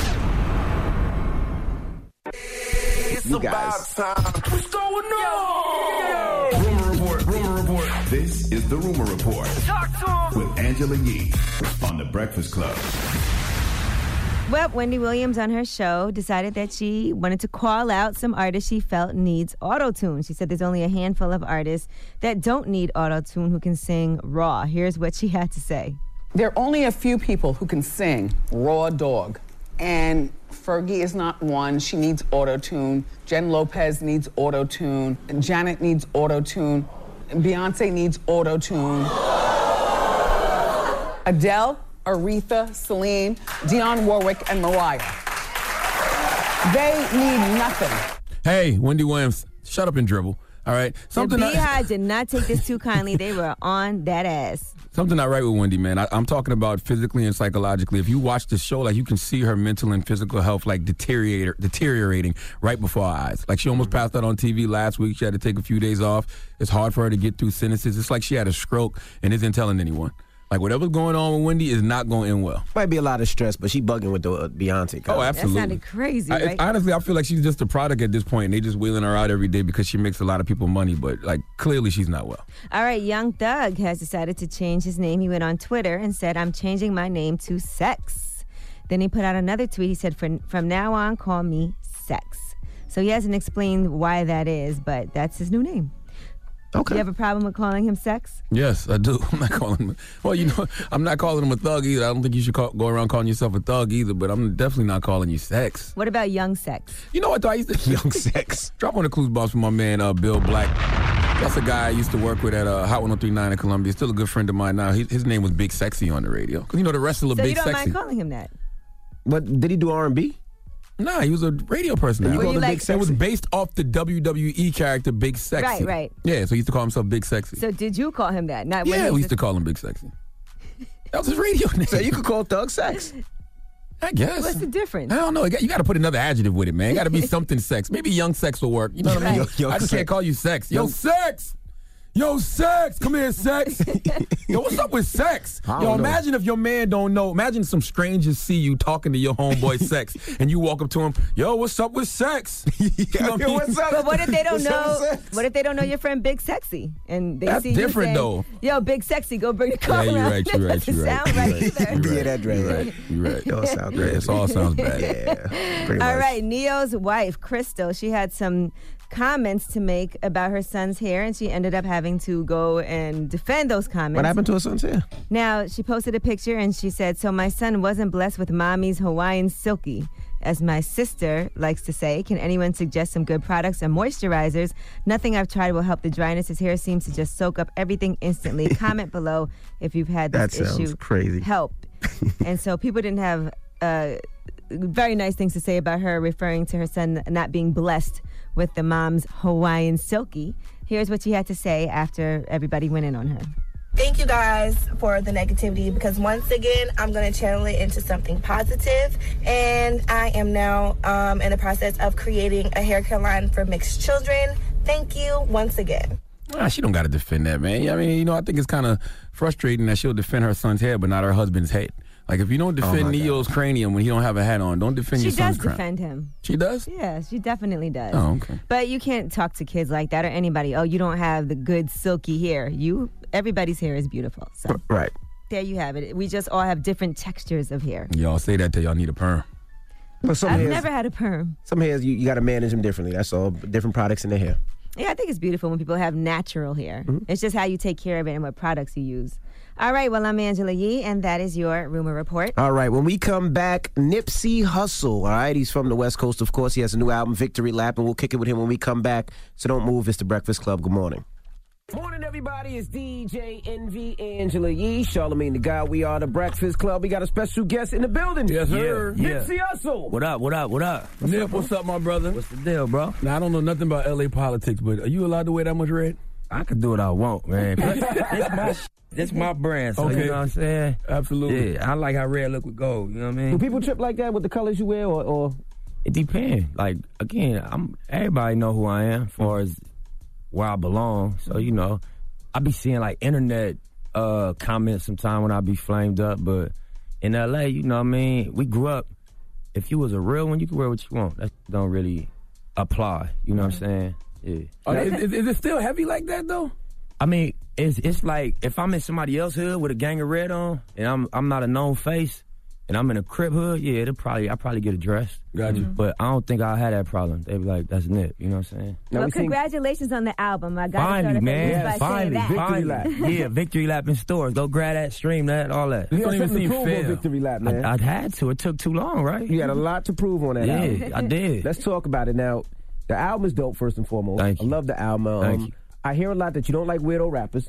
[SPEAKER 7] You guys.
[SPEAKER 4] What's going on?
[SPEAKER 10] Rumor Report, Rumor Report. This is the Rumor Report
[SPEAKER 4] Talk to him.
[SPEAKER 10] with Angela Yee on The Breakfast Club.
[SPEAKER 6] Well, Wendy Williams on her show decided that she wanted to call out some artists she felt needs auto-tune. She said there's only a handful of artists that don't need auto-tune who can sing raw. Here's what she had to say.
[SPEAKER 13] There are only a few people who can sing raw dog. And Fergie is not one. She needs auto-tune. Jen Lopez needs auto-tune. Janet needs auto-tune. Beyonce needs auto-tune. Adele, Aretha, Celine, Dionne Warwick, and Mariah. They need nothing.
[SPEAKER 8] Hey, Wendy Williams, shut up and dribble. All right? Something
[SPEAKER 6] the
[SPEAKER 8] I-
[SPEAKER 6] Beehive did not take this too kindly. They were on that ass.
[SPEAKER 8] Something not right with Wendy, man. I, I'm talking about physically and psychologically. If you watch the show, like you can see her mental and physical health like deteriorate, deteriorating right before our eyes. Like she almost passed out on T V last week. She had to take a few days off. It's hard for her to get through sentences. It's like she had a stroke and isn't telling anyone. Like whatever's going on with Wendy is not going in well.
[SPEAKER 7] Might be a lot of stress, but she bugging with the uh, Beyonce.
[SPEAKER 8] Oh, absolutely.
[SPEAKER 6] That sounded crazy,
[SPEAKER 8] I,
[SPEAKER 6] right?
[SPEAKER 8] honestly, I feel like she's just a product at this point, and they just wheeling her out every day because she makes a lot of people money. But like clearly, she's not well.
[SPEAKER 6] All right, Young Thug has decided to change his name. He went on Twitter and said, I'm changing my name to Sex. Then he put out another tweet. He said, from, from now on, call me Sex. So he hasn't explained why that is, but that's his new name.
[SPEAKER 7] Okay.
[SPEAKER 6] Do you have a problem with calling him Sex?
[SPEAKER 8] Yes, I do. I'm not calling him. Well, you know, I'm not calling him a thug either. I don't think you should call, go around calling yourself a thug either. But I'm definitely not calling you Sex.
[SPEAKER 6] What about Young Sex?
[SPEAKER 8] You know what? Though? I used to
[SPEAKER 7] Young Sex.
[SPEAKER 8] Drop on the clues box with my man uh, Bill Black. That's a guy I used to work with at uh, Hot one oh three point nine in Columbia. Still a good friend of mine now. He, his name was Big Sexy on the radio. Because you know the wrestler
[SPEAKER 6] So
[SPEAKER 8] Big
[SPEAKER 6] you don't
[SPEAKER 8] Sexy.
[SPEAKER 6] mind calling him that?
[SPEAKER 7] But did he do R and B?
[SPEAKER 8] Nah, he was a radio personality.
[SPEAKER 7] You called him
[SPEAKER 6] like-
[SPEAKER 7] Big Sexy?
[SPEAKER 8] It was based off the W W E character Big Sexy.
[SPEAKER 6] Right, right.
[SPEAKER 8] Yeah, so he used to call himself Big Sexy.
[SPEAKER 6] So did you call him that? Not when
[SPEAKER 8] yeah,
[SPEAKER 6] he
[SPEAKER 8] we
[SPEAKER 6] was
[SPEAKER 8] used to call him Big Sexy. That was his radio name.
[SPEAKER 7] So you could call Thug Sex.
[SPEAKER 8] I guess.
[SPEAKER 6] What's the difference?
[SPEAKER 8] I don't know. You got to put another adjective with it, man. It got to be something sex. Maybe young sex will work. You know what I mean?
[SPEAKER 7] Yo, yo,
[SPEAKER 8] I just
[SPEAKER 7] sex.
[SPEAKER 8] can't call you sex. Yo,
[SPEAKER 7] Yo-
[SPEAKER 8] sex. Yo, sex. Come here, sex. Yo, what's up with sex?
[SPEAKER 7] I don't
[SPEAKER 8] Yo,
[SPEAKER 7] know.
[SPEAKER 8] imagine if your man don't know. Imagine some strangers see you talking to your homeboy sex, and you walk up to him. Yo, what's up with sex? You know what I
[SPEAKER 7] Yo,
[SPEAKER 8] mean?
[SPEAKER 7] what's up?
[SPEAKER 6] But what if they don't
[SPEAKER 7] What's up
[SPEAKER 6] know?
[SPEAKER 7] with sex?
[SPEAKER 6] What if they don't know your friend Big Sexy and they
[SPEAKER 8] That's
[SPEAKER 6] see
[SPEAKER 8] different,
[SPEAKER 6] you saying,
[SPEAKER 8] though.
[SPEAKER 6] Yo, Big Sexy, go bring the car
[SPEAKER 8] Yeah, you're
[SPEAKER 6] around.
[SPEAKER 8] right. You're right.
[SPEAKER 6] That
[SPEAKER 8] You're
[SPEAKER 6] doesn't
[SPEAKER 8] right.
[SPEAKER 6] sound right
[SPEAKER 8] You're
[SPEAKER 6] either.
[SPEAKER 8] right.
[SPEAKER 7] Yeah, that's right.
[SPEAKER 8] You're right. You're right.
[SPEAKER 7] It all sounds
[SPEAKER 8] Yeah,
[SPEAKER 7] good.
[SPEAKER 8] it all sounds bad.
[SPEAKER 7] Yeah, pretty
[SPEAKER 6] All
[SPEAKER 7] much.
[SPEAKER 6] right, Neo's wife, Crystal, she had some comments to make about her son's hair, and she ended up having to go and defend those comments.
[SPEAKER 7] What happened to her son's hair?
[SPEAKER 6] Now, she posted a picture and she said, so my son wasn't blessed with mommy's Hawaiian silky. As my sister likes to say, can anyone suggest some good products and moisturizers? Nothing I've tried will help the dryness. His hair seems to just soak up everything instantly. Comment below if you've had this
[SPEAKER 7] That sounds
[SPEAKER 6] issue.
[SPEAKER 7] crazy.
[SPEAKER 6] Help. And so people didn't have uh, very nice things to say about her, referring to her son not being blessed with the mom's Hawaiian silky. Here's what she had to say after everybody went in on her.
[SPEAKER 14] Thank you guys for the negativity, because once again, I'm going to channel it into something positive. And I am now um, in the process of creating a hair care line for mixed children. Thank you once again.
[SPEAKER 8] Ah, she don't got to defend that, man. I mean, you know, I think it's kind of frustrating that she'll defend her son's hair, but not her husband's head. Like, if you don't defend
[SPEAKER 7] Oh, my
[SPEAKER 8] Neo's cranium when he don't have a hat on, don't defend
[SPEAKER 6] She
[SPEAKER 8] your
[SPEAKER 6] does
[SPEAKER 8] son's crown.
[SPEAKER 6] defend him.
[SPEAKER 8] She does?
[SPEAKER 6] Yeah, she definitely does.
[SPEAKER 8] Oh, okay.
[SPEAKER 6] But you can't talk to kids like that or anybody. Oh, you don't have the good silky hair. You, everybody's hair is beautiful. So
[SPEAKER 7] Right.
[SPEAKER 6] there you have it. We just all have different textures of hair.
[SPEAKER 8] Y'all say that till y'all need a perm.
[SPEAKER 7] But some
[SPEAKER 6] I've
[SPEAKER 7] hairs,
[SPEAKER 6] never had a perm.
[SPEAKER 7] some hairs you, you got to manage them differently. That's all. Different products in their hair.
[SPEAKER 6] Yeah, I think it's beautiful when people have natural hair.
[SPEAKER 7] Mm-hmm.
[SPEAKER 6] It's just how you take care of it and what products you use. All right, well, I'm Angela Yee, and that is your Rumor Report.
[SPEAKER 7] All right, when we come back, Nipsey Hussle. All right, he's from the West Coast, of course. He has a new album, Victory Lap, and we'll kick it with him when we come back. So don't move. It's the Breakfast Club. Good morning. Morning, everybody. It's D J Envy, Angela Yee, Charlamagne the God. We are the Breakfast Club. We got a special guest in the building.
[SPEAKER 8] Yes, sir.
[SPEAKER 15] Yeah, yeah.
[SPEAKER 7] Nipsey Hussle.
[SPEAKER 15] What up, what up, what up?
[SPEAKER 8] Nip, what's up, my brother?
[SPEAKER 15] What's the deal, bro?
[SPEAKER 8] Now, I don't know nothing about L A politics, but are you allowed to wear that much red?
[SPEAKER 15] I can do what I want, man. this my this my brand, so
[SPEAKER 8] Okay.
[SPEAKER 15] you know what I'm saying?
[SPEAKER 8] Absolutely.
[SPEAKER 15] Yeah, I like how red look with gold, you know what I
[SPEAKER 7] Do
[SPEAKER 15] mean?
[SPEAKER 7] people trip like that with the colors you wear, or, or
[SPEAKER 15] It depends. Like, again, I'm everybody know who I am as far as where I belong. So, you know, I be seeing like internet uh, comments sometime when I be flamed up, but in L A, you know what I mean? We grew up, if you was a real one, you could wear what you want. That don't really apply, you know what I'm saying? Yeah.
[SPEAKER 8] Oh, is, is, is it still heavy like that, though?
[SPEAKER 15] I mean, it's it's like if I'm in somebody else's hood with a gang of red on, and I'm I'm not a known face, and I'm in a Crip hood, yeah, it'll probably I probably get addressed.
[SPEAKER 8] Got you.
[SPEAKER 15] But I don't think I had that problem. They be like, that's Nip, you know what I'm saying?
[SPEAKER 6] Well, congratulations on the album. I got to
[SPEAKER 15] Finally,
[SPEAKER 6] start
[SPEAKER 15] man,
[SPEAKER 6] by
[SPEAKER 15] finally,
[SPEAKER 6] saying that.
[SPEAKER 15] finally,
[SPEAKER 7] Lap.
[SPEAKER 15] yeah, Victory Lap in stores. Go grab that, stream that, all that.
[SPEAKER 7] you
[SPEAKER 8] don't
[SPEAKER 7] got
[SPEAKER 8] even
[SPEAKER 7] something to
[SPEAKER 8] seem
[SPEAKER 7] prove on
[SPEAKER 8] fair.
[SPEAKER 7] Victory Lap, man?
[SPEAKER 15] I, I'd had to. It took too long, right?
[SPEAKER 7] You got a lot to prove on that
[SPEAKER 15] Yeah,
[SPEAKER 7] album.
[SPEAKER 15] I did.
[SPEAKER 7] Let's talk about it now. The album is dope, first and foremost.
[SPEAKER 15] Thank you.
[SPEAKER 7] I love the album. Um,
[SPEAKER 15] Thank you.
[SPEAKER 7] I hear a lot that you don't like weirdo rappers.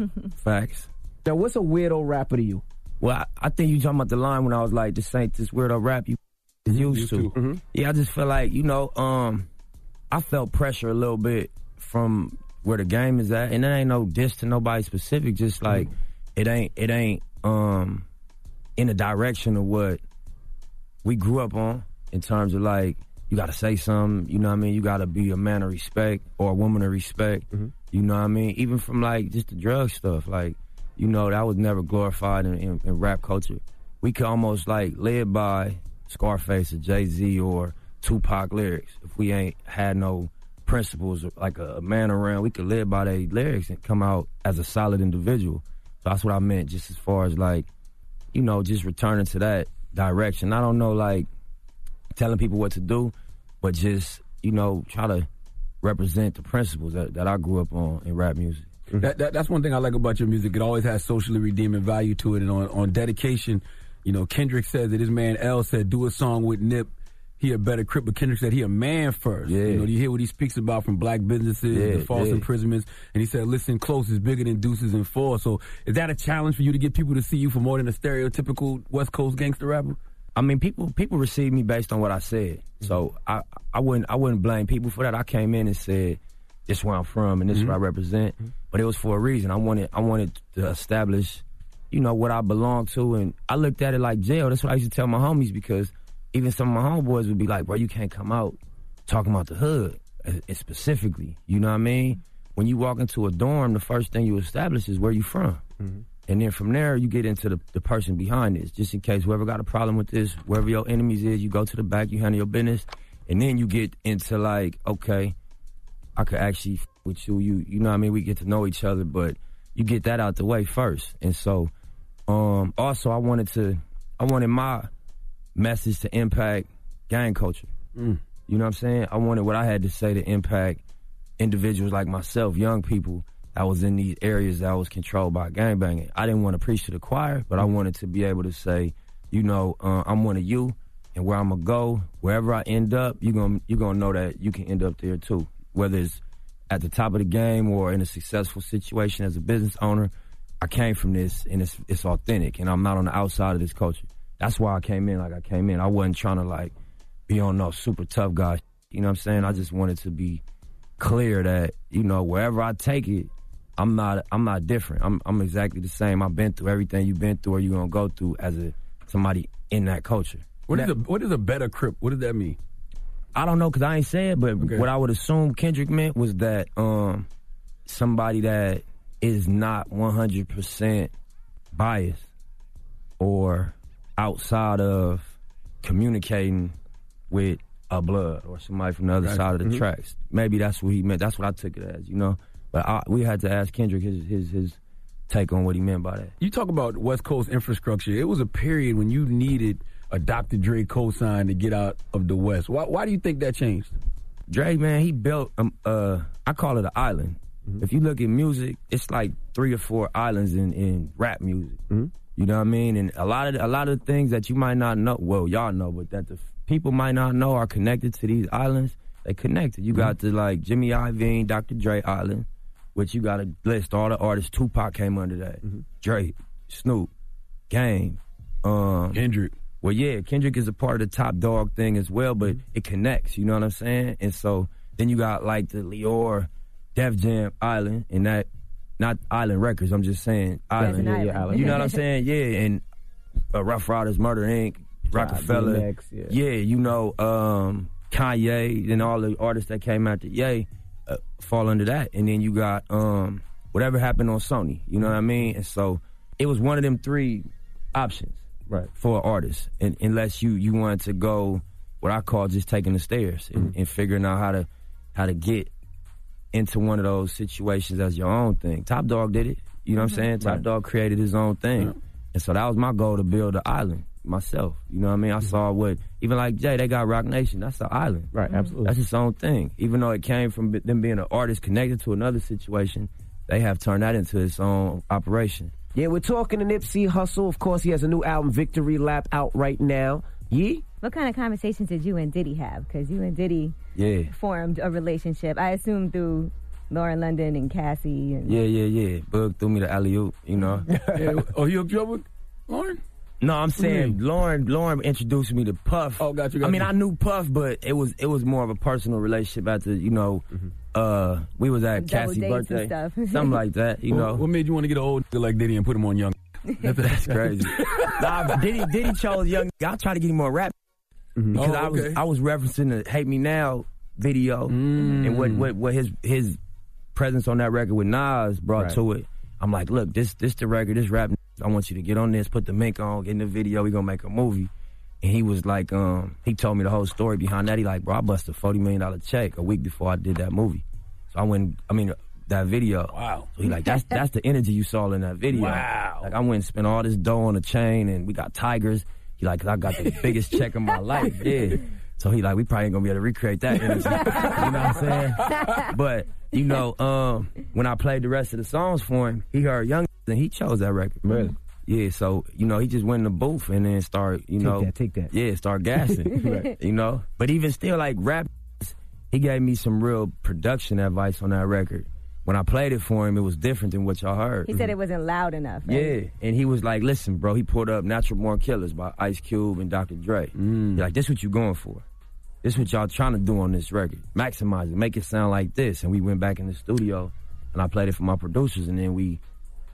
[SPEAKER 15] Facts.
[SPEAKER 7] Now, what's a weirdo rapper to you?
[SPEAKER 15] Well, I, I think you talking about the line when I was like, this ain't this weirdo rap you is used to.
[SPEAKER 7] Mm-hmm.
[SPEAKER 15] Yeah, I just feel like, you know, um, I felt pressure a little bit from where the game is at, and there ain't no diss to nobody specific, just like it ain't it ain't um in the direction of what we grew up on in terms of like you gotta say something, you know what I mean? You gotta be a man of respect or a woman of respect.
[SPEAKER 7] Mm-hmm.
[SPEAKER 15] You know what I mean? Even from like just the drug stuff, like, you know, that was never glorified in, in, in rap culture. We could almost like live by Scarface or Jay-Z or Tupac lyrics. If we ain't had no principles like a, a man around, we could live by their lyrics and come out as a solid individual. So that's what I meant, just as far as like, you know, just returning to that direction. I don't know, like, telling people what to do, but just, you know, try to represent the principles that, that I grew up on in rap music.
[SPEAKER 8] That, that that's one thing I like about your music. It always has socially redeeming value to it. And on, on dedication, you know, Kendrick says that his man L said, do a song with Nip. He a better Crip, but Kendrick said he a man first.
[SPEAKER 15] Yeah.
[SPEAKER 8] You know, you hear what he speaks about from black businesses,
[SPEAKER 15] Yeah,
[SPEAKER 8] the false
[SPEAKER 15] yeah.
[SPEAKER 8] imprisonments, and he said, listen close is bigger than deuces and four. So is that a challenge for you to get people to see you for more than a stereotypical West Coast gangster rapper?
[SPEAKER 15] I mean, people people receive me based on what I said. So I, I wouldn't I wouldn't blame people for that. I came in and said, this is where I'm from and this is what I represent. But it was for a reason. I wanted I wanted to establish you know, what I belong to. And I looked at it like jail. That's what I used to tell my homies, because even some of my homeboys would be like, bro, you can't come out talking about the hood uh, specifically. You know what I mean? When you walk into a dorm, the first thing you establish is where you from. Mm-hmm. And then from there, you get into the, the person behind this, just in case whoever got a problem with this, wherever your enemies is, you go to the back, you handle your business, and then you get into like, okay, I could actually f- with you, you, you know what I mean? We get to know each other, but you get that out the way first. And so, um, also I wanted to, I wanted my message to impact gang culture. Mm. You know what I'm saying? I wanted what I had to say to impact individuals like myself, young people that was in these areas that was controlled by gangbanging. I didn't want to preach to the choir, but I wanted to be able to say, you know, uh, I'm one of you, and where I'm gonna go, wherever I end up, you're gonna you're gonna know that you can end up there too. Whether it's at the top of the game or in a successful situation as a business owner, I came from this, and it's it's authentic, and I'm not on the outside of this culture. That's why I came in like I came in. I wasn't trying to like be on no super tough guy. You know what I'm saying? I just wanted to be clear that, you know, wherever I take it, I'm not I'm not different. I'm I'm exactly the same. I've been through everything you've been through or you're gonna go through as a somebody in that culture.
[SPEAKER 8] What
[SPEAKER 15] that,
[SPEAKER 8] is a what is a better Crip? What does that mean?
[SPEAKER 15] I don't know, because I ain't said, but
[SPEAKER 8] okay.
[SPEAKER 15] What I would assume Kendrick meant was that um, somebody that is not one hundred percent biased or outside of communicating with a blood or somebody from the other right. side of the mm-hmm. tracks. Maybe that's what he meant. That's what I took it as, you know. But I, we had to ask Kendrick his, his his take on what he meant by that.
[SPEAKER 8] You talk about West Coast infrastructure. It was a period when you needed a Doctor Dre cosign to get out of the West. Why, why do you think that changed?
[SPEAKER 15] Dre, man, he built, um, uh, I call it an island. Mm-hmm. If you look at music, it's like three or four islands in, in rap music. Mm-hmm. You know what I mean? And a lot of a lot of the things that you might not know, well, y'all know, but that the people might not know are connected to these islands. They connected. You mm-hmm. got the like Jimmy Iovine, Doctor Dre Island, which you got to list all the artists. Tupac came under that. Mm-hmm. Dre, Snoop, Game, um,
[SPEAKER 8] Kendrick.
[SPEAKER 15] Well, yeah, Kendrick is a part of the Top Dog thing as well, but mm-hmm. it connects. You know what I'm saying? And so then you got like the Lior, Def Jam Island, and that. Not Island Records, I'm just saying Island.
[SPEAKER 6] Yeah, yeah, Island.
[SPEAKER 15] You know what I'm saying? Yeah, and uh, Rough Riders, Murder Incorporated, Rockefeller.
[SPEAKER 7] D M X, yeah.
[SPEAKER 15] yeah, you know, um, Kanye and all the artists that came after Ye uh, fall under that. And then you got um, whatever happened on Sony, you know what I mean? And so it was one of them three options
[SPEAKER 7] right.
[SPEAKER 15] for an artist, and, unless you, you wanted to go what I call just taking the stairs and, mm-hmm. and figuring out how to how to get into one of those situations as your own thing. Top Dog did it. You know what I'm saying? Top right. Dog created his own thing. Right. And so that was my goal, to build an island myself. You know what I mean? I mm-hmm. saw what, even like Jay, they got Rock Nation. That's the island.
[SPEAKER 7] Right, mm-hmm. absolutely.
[SPEAKER 15] That's its own thing. Even though it came from them being an artist connected to another situation, they have turned that into its own operation.
[SPEAKER 7] Yeah, we're talking to Nipsey Hussle. Of course, he has a new album, Victory Lap, out right now. Yee?
[SPEAKER 6] What kind of conversations did you and Diddy have? Because you and Diddy
[SPEAKER 15] yeah.
[SPEAKER 6] formed a relationship, I assume through Lauren London and Cassie. And
[SPEAKER 15] yeah, yeah, yeah. Bug threw me the alley-oop, you know.
[SPEAKER 8] yeah. Oh, you hooked you up with Lauren?
[SPEAKER 15] No, I'm saying Lauren Lauren introduced me to Puff.
[SPEAKER 8] Oh, got you, got
[SPEAKER 15] I mean,
[SPEAKER 8] you.
[SPEAKER 15] I knew Puff, but it was it was more of a personal relationship after, you know, mm-hmm. uh, we was at Cassie's birthday.
[SPEAKER 6] Stuff.
[SPEAKER 15] Something like that, you
[SPEAKER 8] what,
[SPEAKER 15] know.
[SPEAKER 8] What made you want to get an old nigga like Diddy and put him on Young?
[SPEAKER 15] That's crazy. Nah, Diddy, Diddy chose Young. I tried to get him more rap. Mm-hmm. Because
[SPEAKER 8] oh, okay.
[SPEAKER 15] I was I was referencing the Hate Me Now video mm. and what, what, what his his presence on that record with Nas brought right. to it. I'm like, look, this this the record, this rap, I want you to get on this, put the mink on, get in the video, we gonna make a movie. And he was like, um, he told me the whole story behind that. He like, bro, I busted a forty million dollars check a week before I did that movie. So I went, I mean, that video.
[SPEAKER 8] Wow.
[SPEAKER 15] So he like, that's that's the energy you saw in that video.
[SPEAKER 8] Wow.
[SPEAKER 15] Like I went and spent all this dough on a chain, and we got tigers. He like, cause I got the biggest check of my life. Yeah. So he like, we probably ain't gonna be able to recreate that energy. You know what I'm saying? But, you know, um, when I played the rest of the songs for him, he heard Young and he chose that record.
[SPEAKER 7] Really?
[SPEAKER 15] Yeah, so, you know, he just went in the booth and then start, you
[SPEAKER 7] take
[SPEAKER 15] know.
[SPEAKER 7] That, take that.
[SPEAKER 15] Yeah, start gassing. Right. You know? But even still, like, rap, he gave me some real production advice on that record. When I played it for him, it was different than what y'all heard.
[SPEAKER 6] He said it wasn't loud enough. Right?
[SPEAKER 15] Yeah, and he was like, listen, bro, he pulled up Natural Born Killers by Ice Cube and Doctor Dre.
[SPEAKER 8] Mm.
[SPEAKER 15] He's like, this what you going for. This what y'all trying to do on this record. Maximize it, make it sound like this. And we went back in the studio, and I played it for my producers, and then we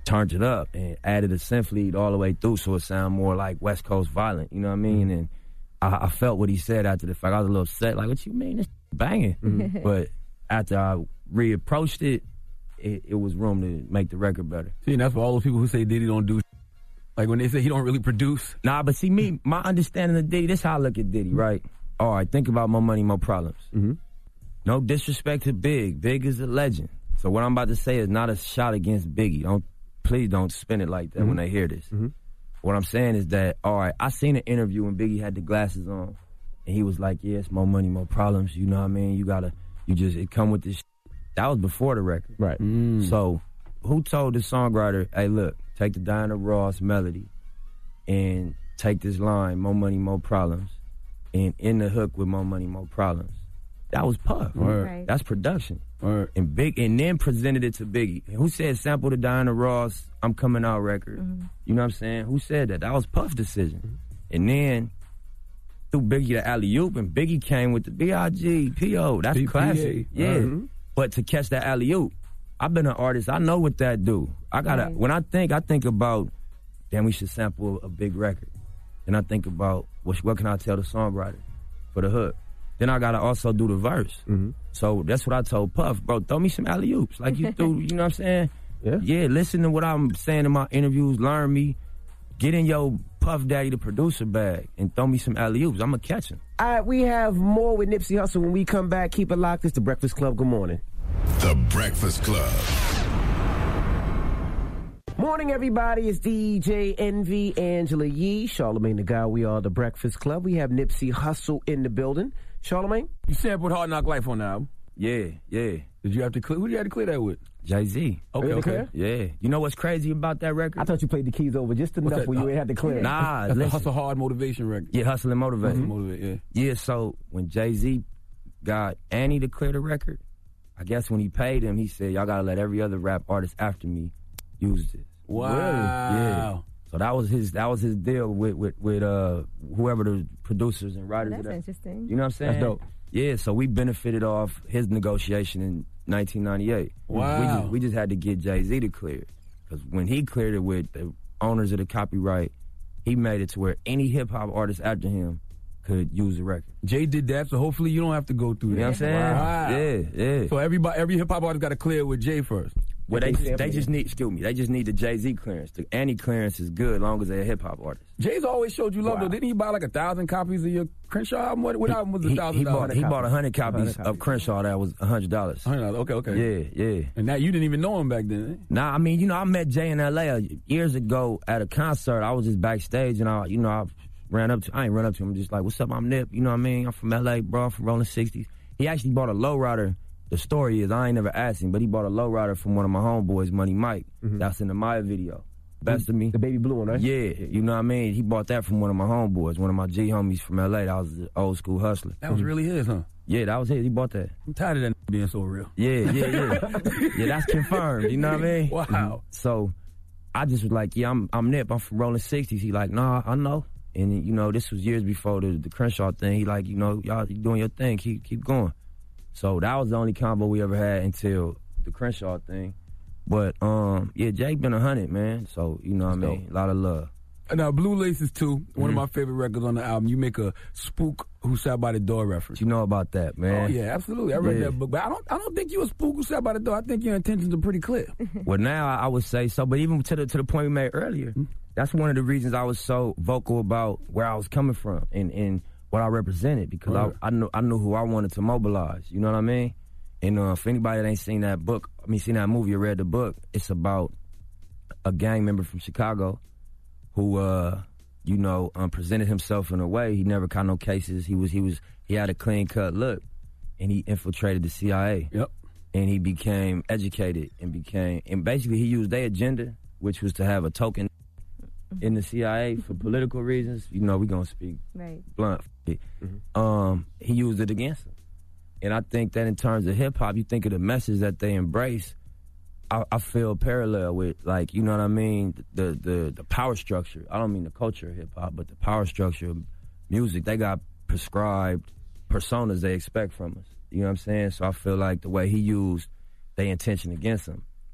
[SPEAKER 15] turned it up and added a synth lead all the way through so it sounded more like West Coast violent, you know what I mean? And I, I felt what he said after the fact. I was a little upset, like, what you mean? This banging. Mm-hmm. But after I reapproached it, it, it was room to make the record better.
[SPEAKER 8] See, and that's for all those people who say Diddy don't do like when they say he don't really produce.
[SPEAKER 15] Nah, but see, me, my understanding of Diddy, this is how I look at Diddy, right? All right, think about More Money, More Problems.
[SPEAKER 7] Mm-hmm.
[SPEAKER 15] No disrespect to Big. Big is a legend. So what I'm about to say is not a shot against Biggie. Don't Please don't spin it like that mm-hmm. when they hear this.
[SPEAKER 7] Mm-hmm.
[SPEAKER 15] What I'm saying is that, all right, I seen an interview when Biggie had the glasses on, and he was like, yeah, it's more money, more problems, you know what I mean? You gotta, you just, it come with this shit. That was before the record.
[SPEAKER 7] Right.
[SPEAKER 8] Mm.
[SPEAKER 15] So who told the songwriter, hey, look, take the Diana Ross melody and take this line, more money, more problems, and in the hook with more money, more problems. That was Puff.
[SPEAKER 8] Right.
[SPEAKER 15] That's production.
[SPEAKER 8] Right.
[SPEAKER 15] And Big, and then presented it to Biggie. Who said sample the Diana Ross I'm Coming Out record?
[SPEAKER 6] Mm-hmm.
[SPEAKER 15] You know what I'm saying? Who said that? That was Puff's decision. Mm-hmm. And then threw Biggie the alley-oop, and Biggie came with the B I G, P O. That's
[SPEAKER 8] P P A.
[SPEAKER 15] classic. Yeah.
[SPEAKER 8] Mm-hmm.
[SPEAKER 15] But to catch that alley-oop, I've been an artist. I know what that do. I gotta, right. When I think, I think about, damn, we should sample a big record. And I think about, what, what can I tell the songwriter for the hook? Then I gotta also do the verse.
[SPEAKER 7] Mm-hmm.
[SPEAKER 15] So that's what I told Puff, bro, throw me some alley-oops. Like you threw, you know what I'm saying?
[SPEAKER 7] Yeah.
[SPEAKER 15] Yeah, listen to what I'm saying in my interviews, learn me, get in your Puff Daddy, the producer bag, and throw me some alley-oops. I'm gonna catch him.
[SPEAKER 7] All right, we have more with Nipsey Hussle when we come back. Keep it locked. It's The Breakfast Club. Good morning.
[SPEAKER 10] The Breakfast Club.
[SPEAKER 7] Morning, everybody. It's D J Envy, Angela Yee, Charlamagne the Guy. We are The Breakfast Club. We have Nipsey Hussle in the building. Charlamagne?
[SPEAKER 8] You sampled Hard Knock Life on the album.
[SPEAKER 15] Yeah, yeah.
[SPEAKER 8] Did you have to clear? Who did you have to clear that with?
[SPEAKER 15] Jay-Z.
[SPEAKER 8] Okay, okay.
[SPEAKER 15] Yeah. You know what's crazy about that record?
[SPEAKER 7] I thought you played the keys over just enough
[SPEAKER 8] that?
[SPEAKER 7] where you ain't had to clear.
[SPEAKER 15] Nah,
[SPEAKER 8] that's
[SPEAKER 15] listen.
[SPEAKER 8] the Hustle Hard motivation record.
[SPEAKER 15] Yeah, Hustle and Motivate.
[SPEAKER 8] Mm-hmm. Motivate, yeah.
[SPEAKER 15] Yeah, so when Jay-Z got Annie to clear the record, I guess when he paid him, he said, y'all gotta let every other rap artist after me use this.
[SPEAKER 8] Wow.
[SPEAKER 15] Really? Yeah. So that was his that was his deal with with, with uh whoever the producers and writers.
[SPEAKER 6] That's
[SPEAKER 15] of that.
[SPEAKER 6] interesting.
[SPEAKER 15] You know what I'm saying?
[SPEAKER 7] That's dope.
[SPEAKER 15] Yeah, so we benefited off his negotiation in nineteen ninety-eight.
[SPEAKER 8] Wow.
[SPEAKER 15] We just, we just had to get Jay-Z to clear it. Because when he cleared it with the owners of the copyright, he made it to where any hip-hop artist after him could use the record.
[SPEAKER 8] Jay did that, so hopefully you don't have to go through that.
[SPEAKER 15] You know what I'm saying?
[SPEAKER 8] Wow.
[SPEAKER 15] Yeah, yeah.
[SPEAKER 8] So everybody, every hip-hop artist got to clear it with Jay first.
[SPEAKER 15] Well, they just, they just need, excuse me, they just need the Jay-Z clearance. The Annie clearance is good as long as they're a hip-hop artist.
[SPEAKER 8] Jay's always showed you love,
[SPEAKER 15] Wow.
[SPEAKER 8] though. Didn't he buy like a thousand copies of your Crenshaw album? What, what
[SPEAKER 15] He-
[SPEAKER 8] album was a
[SPEAKER 15] he,
[SPEAKER 8] thousand
[SPEAKER 15] he bought,
[SPEAKER 8] dollars?
[SPEAKER 15] he bought a hundred copies
[SPEAKER 7] one hundred
[SPEAKER 15] of Crenshaw that was a hundred dollars.
[SPEAKER 8] Okay, okay.
[SPEAKER 15] Yeah, yeah.
[SPEAKER 8] And now you didn't even know him back then, eh?
[SPEAKER 15] Nah, I mean, you know, I met Jay in L A years ago at a concert. I was just backstage, and I, you know, I ran up to, I ain't run up to him, I'm just like, what's up, I'm Nip, you know what I mean? I'm from L A, bro, I'm from Rolling sixties. He actually bought a lowrider. The story is, I ain't never asked him, but he bought a lowrider from one of my homeboys, Money Mike.
[SPEAKER 7] Mm-hmm.
[SPEAKER 15] That's in the Maya video. Best of Me.
[SPEAKER 7] The baby blue one, right?
[SPEAKER 15] Yeah, you know what I mean? He bought that from one of my homeboys, one of my G homies from L A. That was the old school hustler.
[SPEAKER 8] That was really his, huh?
[SPEAKER 15] Yeah, that was his. He bought that.
[SPEAKER 8] I'm tired of that being so real.
[SPEAKER 15] Yeah, yeah, yeah. Yeah, that's confirmed. You know what I mean?
[SPEAKER 8] Wow.
[SPEAKER 15] Mhm. So I just was like, yeah, I'm I'm Nip. I'm from Rolling sixties. He like, nah, I know. And, you know, this was years before the, the Crenshaw thing. He like, you know, y'all you doing your thing. Keep keep going. So that was the only combo we ever had until the Crenshaw thing. But, um, yeah, Jake been a hundred, man. So, you know what I mean? A lot of love.
[SPEAKER 8] Now, Blue Laces two, one
[SPEAKER 15] Mm-hmm.
[SPEAKER 8] of my favorite records on the album. You make a Spook Who Sat by the Door reference.
[SPEAKER 15] You know about that, man.
[SPEAKER 8] Oh yeah, absolutely. I read
[SPEAKER 15] Yeah.
[SPEAKER 8] that book, but I don't. I don't think you a spook who sat by the door. I think your intentions are pretty clear.
[SPEAKER 15] Well, now I I would say so, but even to the to the point we made earlier,
[SPEAKER 8] Mm-hmm.
[SPEAKER 15] that's one of the reasons I was so vocal about where I was coming from and, and what I represented, because
[SPEAKER 8] Right.
[SPEAKER 15] I I knew I knew who I wanted to mobilize. You know what I mean? And uh, for anybody that ain't seen that book, I mean, seen that movie or read the book, it's about a gang member from Chicago who, uh, you know, um, presented himself in a way he never caught no cases. He was he was he had a clean cut look, and he infiltrated the C I A.
[SPEAKER 8] Yep.
[SPEAKER 15] And he became educated and became, and basically he used their agenda, which was to have a token in the C I A for political reasons. You know, we gonna speak
[SPEAKER 6] Right.
[SPEAKER 15] blunt. Um, he used it against them. And I think that in terms of hip hop, you think of the message that they embrace. I, I feel parallel with, like, you know what I mean, the the the power structure. I don't mean the culture of hip hop, but the power structure of music. They got prescribed personas they expect from us. You know what I'm saying? So I feel like the way he used their intention against him,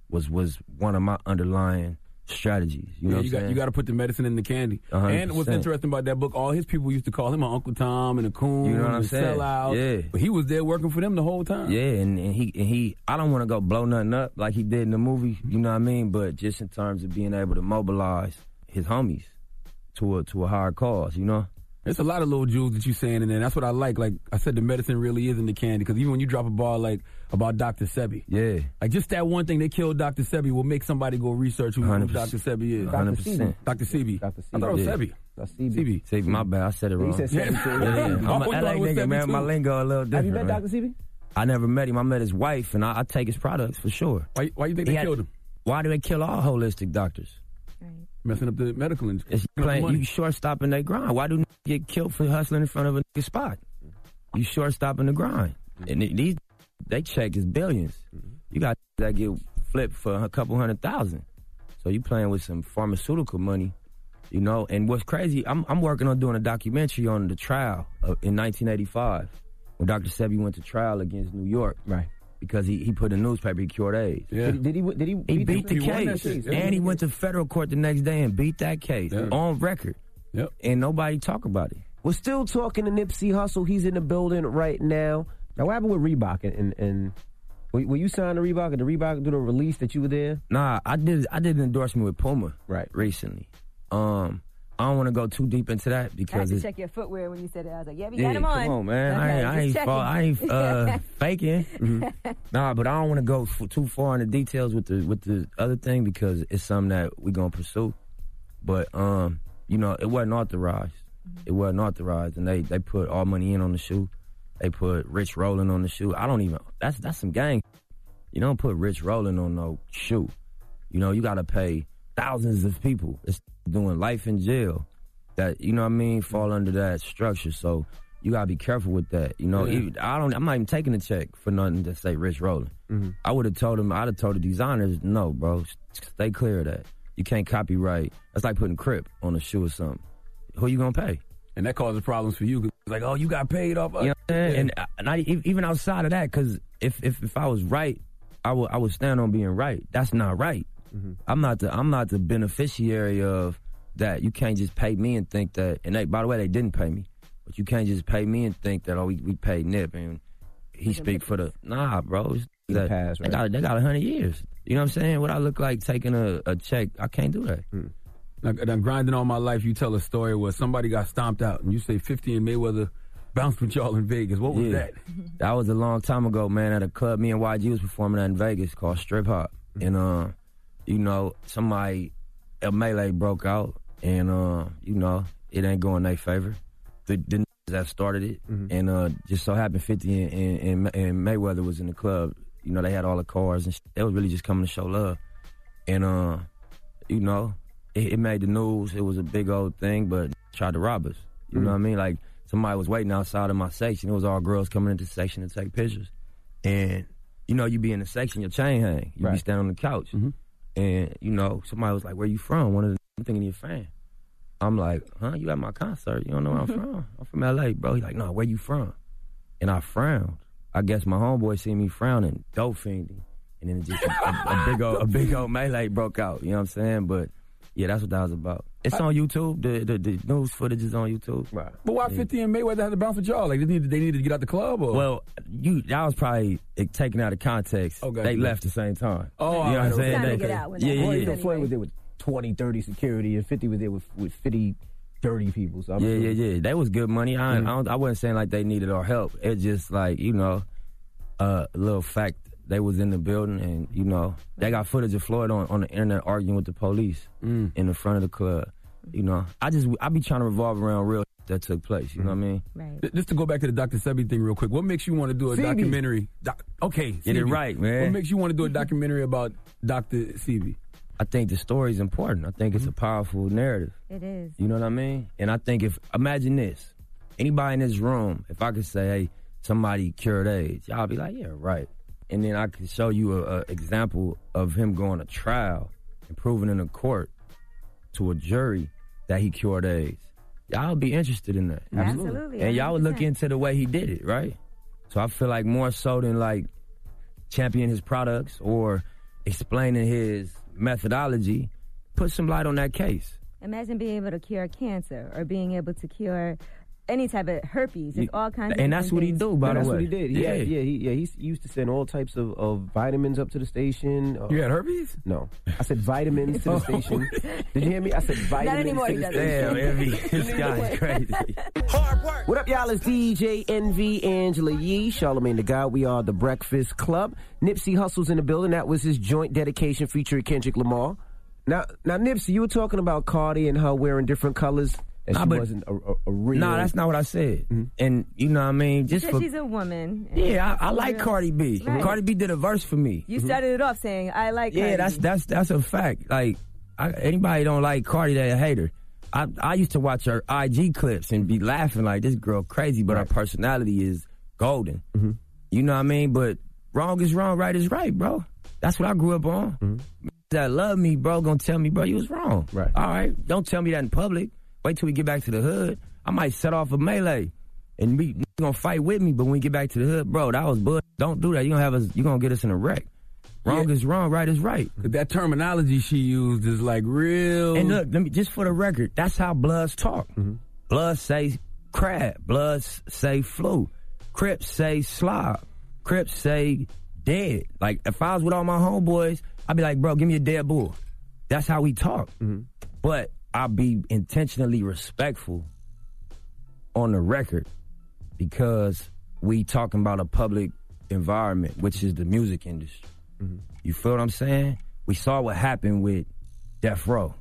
[SPEAKER 15] was was one of my underlying strategies. You know,
[SPEAKER 8] yeah,
[SPEAKER 15] what
[SPEAKER 8] you
[SPEAKER 15] I'm
[SPEAKER 8] got
[SPEAKER 15] saying?
[SPEAKER 8] you got to put the medicine in the candy.
[SPEAKER 15] one hundred percent.
[SPEAKER 8] And what's interesting about that book, all his people used to call him an Uncle Tom and a coon,
[SPEAKER 15] You know what I'm
[SPEAKER 8] and a
[SPEAKER 15] saying?
[SPEAKER 8] sellout.
[SPEAKER 15] Yeah.
[SPEAKER 8] But he was there working for them the whole time.
[SPEAKER 15] Yeah, and, and he and he. I don't want to go blow nothing up like he did in the movie. You know what I mean? But just in terms of being able to mobilize his homies to a to a higher cause. You know.
[SPEAKER 8] There's a lot of little jewels that you saying in there. That's what I like. Like I said, the medicine really is in the candy. Because even when you drop a bar like about Doctor Sebi,
[SPEAKER 15] yeah,
[SPEAKER 8] like just that one thing they killed Doctor Sebi will make somebody go research who, who Doctor Sebi is.
[SPEAKER 15] one hundred percent.
[SPEAKER 8] Doctor Sebi.
[SPEAKER 15] Doctor
[SPEAKER 8] I thought it was
[SPEAKER 15] Yeah.
[SPEAKER 8] Sebi.
[SPEAKER 16] That's
[SPEAKER 8] Sebi.
[SPEAKER 15] Sebi, my bad. I said it wrong.
[SPEAKER 16] He said Sebi too.
[SPEAKER 15] Yeah, yeah. I'm
[SPEAKER 8] I
[SPEAKER 15] a
[SPEAKER 8] thought
[SPEAKER 15] L A
[SPEAKER 8] it was
[SPEAKER 15] nigga,
[SPEAKER 8] Sebi
[SPEAKER 15] man.
[SPEAKER 8] too.
[SPEAKER 15] My lingo a little different.
[SPEAKER 16] Have you met
[SPEAKER 15] man.
[SPEAKER 16] Doctor Sebi?
[SPEAKER 15] I never met him. I met his wife, and I, I take his products for sure.
[SPEAKER 8] Why, why you think
[SPEAKER 15] He
[SPEAKER 8] they
[SPEAKER 15] had-
[SPEAKER 8] killed him?
[SPEAKER 15] Why do they kill all holistic doctors?
[SPEAKER 8] Messing up the medical industry.
[SPEAKER 15] It's playing, you short stopping their grind. Why do niggas get killed for hustling in front of a nigga spot? You short stopping the grind. And it- these, they check is billions. You got that get flipped for a couple hundred thousand. So you playing with some pharmaceutical money, you know. And what's crazy, I'm, I'm working on doing a documentary on the trial of, in nineteen eighty-five when Doctor Sebi went to trial against New York.
[SPEAKER 16] Right.
[SPEAKER 15] Because he, he put in the newspaper he cured AIDS.
[SPEAKER 8] Yeah.
[SPEAKER 16] Did, did he? Did he?
[SPEAKER 15] He beat the
[SPEAKER 8] He won that
[SPEAKER 15] case.
[SPEAKER 8] shit, yeah.
[SPEAKER 15] And he went to federal court the next day and beat that case
[SPEAKER 8] Yeah.
[SPEAKER 15] on record.
[SPEAKER 8] Yep.
[SPEAKER 15] And nobody talk about it.
[SPEAKER 16] We're still talking to Nipsey Hussle. He's in the building right now. Now, what happened with Reebok? And, and, and were, were you signed to Reebok? Did the Reebok do the release that you were there?
[SPEAKER 15] Nah, I did I did an endorsement with Puma
[SPEAKER 16] right
[SPEAKER 15] recently. Um, I don't want to go too deep into that
[SPEAKER 6] I had
[SPEAKER 15] because
[SPEAKER 6] to
[SPEAKER 15] it's
[SPEAKER 6] check your footwear when you said it. I was like, yeah, you
[SPEAKER 15] yeah,
[SPEAKER 6] got him on.
[SPEAKER 15] come on, man.
[SPEAKER 6] Okay,
[SPEAKER 15] I ain't, I
[SPEAKER 6] just
[SPEAKER 15] ain't,
[SPEAKER 6] checking.
[SPEAKER 15] fall, I ain't uh, faking. Mhm. Nah, but I don't want to go f- too far into details with the with the other thing because it's something that we gonna pursue. But um, you know, it wasn't authorized. It wasn't authorized, and they they put all money in on the shoe. They put Rich Rollin on the shoe. I don't even. That's that's some gang. You don't put Rich Rollin on no shoe. You know, you got to pay thousands of people. It's doing life in jail. That, you know what I mean, fall under that structure. So you gotta be careful with that. You know,
[SPEAKER 8] Yeah.
[SPEAKER 15] even, I don't. I'm not even taking a check for nothing to say Rich Rollin.
[SPEAKER 16] Mhm.
[SPEAKER 15] I would have told him. I'd have told the designers, no, bro, stay clear of that. You can't copyright. That's like putting Crip on a shoe or something. Who you gonna pay?
[SPEAKER 8] And that causes problems for you. 'Cause it's like, oh, you got paid off.
[SPEAKER 15] You know what I'm saying? And, uh, and I, e- even outside of that, because if, if if I was right, I would I would stand on being right. That's not right. I'm not the I'm not the beneficiary of that. You can't just pay me and think that. And they, by the way, they didn't pay me, but you can't just pay me and think that oh we, we paid Nip and he speak for the nah, bro. It's that,
[SPEAKER 16] pass, right?
[SPEAKER 15] They got they got a hundred years. You know what I'm saying? What I look like taking a, a check? I can't do that.
[SPEAKER 8] Now, now, grinding all my life, you tell a story where somebody got stomped out, and you say fifty and Mayweather bounced with y'all in Vegas. What was
[SPEAKER 15] Yeah.
[SPEAKER 8] that?
[SPEAKER 15] That was a long time ago, man, at a club. Me and Y G was performing at in Vegas called Strip Hop. And, uh, you know, somebody, a melee broke out, and, uh, you know, it ain't going their favor. The, the n- that started it. And uh, just so happened fifty and, and, and, and Mayweather was in the club. You know, they had all the cars, and sh- they was really just coming to show love. And, uh, you know, it, it made the news. It was a big old thing, but tried to rob us. You know what I mean? Like, somebody was waiting outside of my section. It was all girls coming into the section to take pictures. And, you know, you be in the section, your chain hang. You be
[SPEAKER 16] Right.
[SPEAKER 15] standing on the couch. And, you know, somebody was like, where you from? One of the I'm thinking you're a fan. I'm like, huh? You at my concert? You don't know where I'm from? I'm from L A, bro. He's like, no, where you from? And I frowned. I guess my homeboy seen me frowning, dope fiending. And then just a, a, a big old a big old melee broke out. You know what I'm saying? But yeah, that's what that was about. It's on YouTube. The, the the news footage is on YouTube. Right.
[SPEAKER 8] But why
[SPEAKER 15] Yeah.
[SPEAKER 8] fifty and Mayweather had to bounce with y'all? Like, they needed, they needed to get out the club? Or?
[SPEAKER 15] Well, you that was probably eh, taken out of context.
[SPEAKER 8] Okay.
[SPEAKER 15] They left the same time.
[SPEAKER 8] Oh,
[SPEAKER 15] you know
[SPEAKER 8] all
[SPEAKER 15] what
[SPEAKER 8] right,
[SPEAKER 15] I'm
[SPEAKER 8] okay.
[SPEAKER 15] saying?
[SPEAKER 6] Time to
[SPEAKER 15] They-
[SPEAKER 6] get out when
[SPEAKER 15] yeah,
[SPEAKER 6] that
[SPEAKER 15] yeah,
[SPEAKER 16] Floyd,
[SPEAKER 15] yeah.
[SPEAKER 16] you know, Floyd was there with twenty, thirty security, and fifty was there with, with fifty, thirty people. So I'm
[SPEAKER 15] Yeah,
[SPEAKER 16] sure-
[SPEAKER 15] yeah, yeah. That was good money. I,
[SPEAKER 16] Mhm.
[SPEAKER 15] I, don't, I wasn't saying like they needed our help. It's just like, you know, uh, a little fact. They was in the building, and, you know, they got footage of Floyd on, on the internet arguing with the police in the front of the club. You know, I just, I be trying to revolve around real that took place. You know what I mean?
[SPEAKER 6] Right.
[SPEAKER 8] J- Just to go back to the Doctor Sebi thing real quick, what makes you want to do a
[SPEAKER 15] Sebi.
[SPEAKER 8] documentary? Doc, okay,
[SPEAKER 15] Get it
[SPEAKER 8] Sebi.
[SPEAKER 15] right, man.
[SPEAKER 8] What makes you want to do a documentary about Doctor Sebi?
[SPEAKER 15] I think the story is important. I think it's a powerful narrative.
[SPEAKER 6] It is.
[SPEAKER 15] You know what I mean? And I think if, imagine this, anybody in this room, if I could say, hey, somebody cured AIDS, y'all be like, yeah, right. And then I could show you a, a example of him going to trial and proving in a court to a jury that he cured AIDS. Y'all would be interested in that.
[SPEAKER 6] Absolutely.
[SPEAKER 15] And y'all would look
[SPEAKER 6] one hundred percent.
[SPEAKER 15] into the way he did it, right? So I feel like more so than like champion his products or, explaining his methodology, put some light on that case.
[SPEAKER 6] Imagine being able to cure cancer or being able to cure any type of herpes. There's all kinds of
[SPEAKER 15] And that's what he
[SPEAKER 6] things.
[SPEAKER 15] do, by
[SPEAKER 16] Yeah,
[SPEAKER 15] the
[SPEAKER 16] that's
[SPEAKER 15] way.
[SPEAKER 16] what he did. He
[SPEAKER 15] Yeah.
[SPEAKER 16] had, yeah, he, yeah. He used to send all types of, of vitamins up to the station. Uh,
[SPEAKER 8] You had herpes?
[SPEAKER 16] No, I said vitamins to the station. Did you hear me? I said vitamins
[SPEAKER 6] anymore,
[SPEAKER 16] to
[SPEAKER 6] he
[SPEAKER 16] the
[SPEAKER 6] doesn't.
[SPEAKER 16] station.
[SPEAKER 15] Damn, Envy, this guy's crazy.
[SPEAKER 16] What up, y'all? It's D J Envy, Angela Yee, Charlamagne the God. We are the Breakfast Club. Nipsey Hussle's in the building. That was his joint dedication featuring Kendrick Lamar. Now, now, Nipsey, you were talking about Cardi and her wearing different colors. And
[SPEAKER 15] Nah,
[SPEAKER 16] she
[SPEAKER 15] but-
[SPEAKER 16] wasn't a, a, a real.
[SPEAKER 15] No, that's not what I said. And you know what I mean? Just
[SPEAKER 6] Because
[SPEAKER 15] for
[SPEAKER 6] she's a woman.
[SPEAKER 15] yeah, I, I like Cardi B.
[SPEAKER 6] Right.
[SPEAKER 15] Cardi B did a verse for me.
[SPEAKER 6] You started it off saying, I like
[SPEAKER 15] Yeah,
[SPEAKER 6] Cardi.
[SPEAKER 15] that's that's that's a fact. Like I, anybody don't like Cardi, they a hater. I I used to watch her I G clips and be laughing like this girl crazy, but her personality is golden.
[SPEAKER 16] Mm-hmm.
[SPEAKER 15] You know what I mean? But wrong is wrong, right is right, bro. That's what I grew up on.
[SPEAKER 16] Mm-hmm.
[SPEAKER 15] That love me, bro, gonna tell me, bro, you was wrong.
[SPEAKER 16] Right.
[SPEAKER 15] All right, don't tell me that in public. Wait till we get back to the hood. I might set off a melee and we gonna fight with me, but when we get back to the hood, bro, that was bull. Don't do that. You gonna have us. You gonna get us in a wreck. Wrong
[SPEAKER 8] Yeah.
[SPEAKER 15] is wrong, right is right.
[SPEAKER 8] That terminology she used is like real.
[SPEAKER 15] And look, let me, just for the record, that's how Bloods talk. Bloods say crab. Bloods say flu. Crips say slob. Crips say dead. Like, if I was with all my homeboys, I'd be like, bro, give me a dead bull. That's how we talk. But I'll be intentionally respectful on the record because we talking about a public environment, which is the music industry. You feel what I'm saying? We saw what happened with Death Row.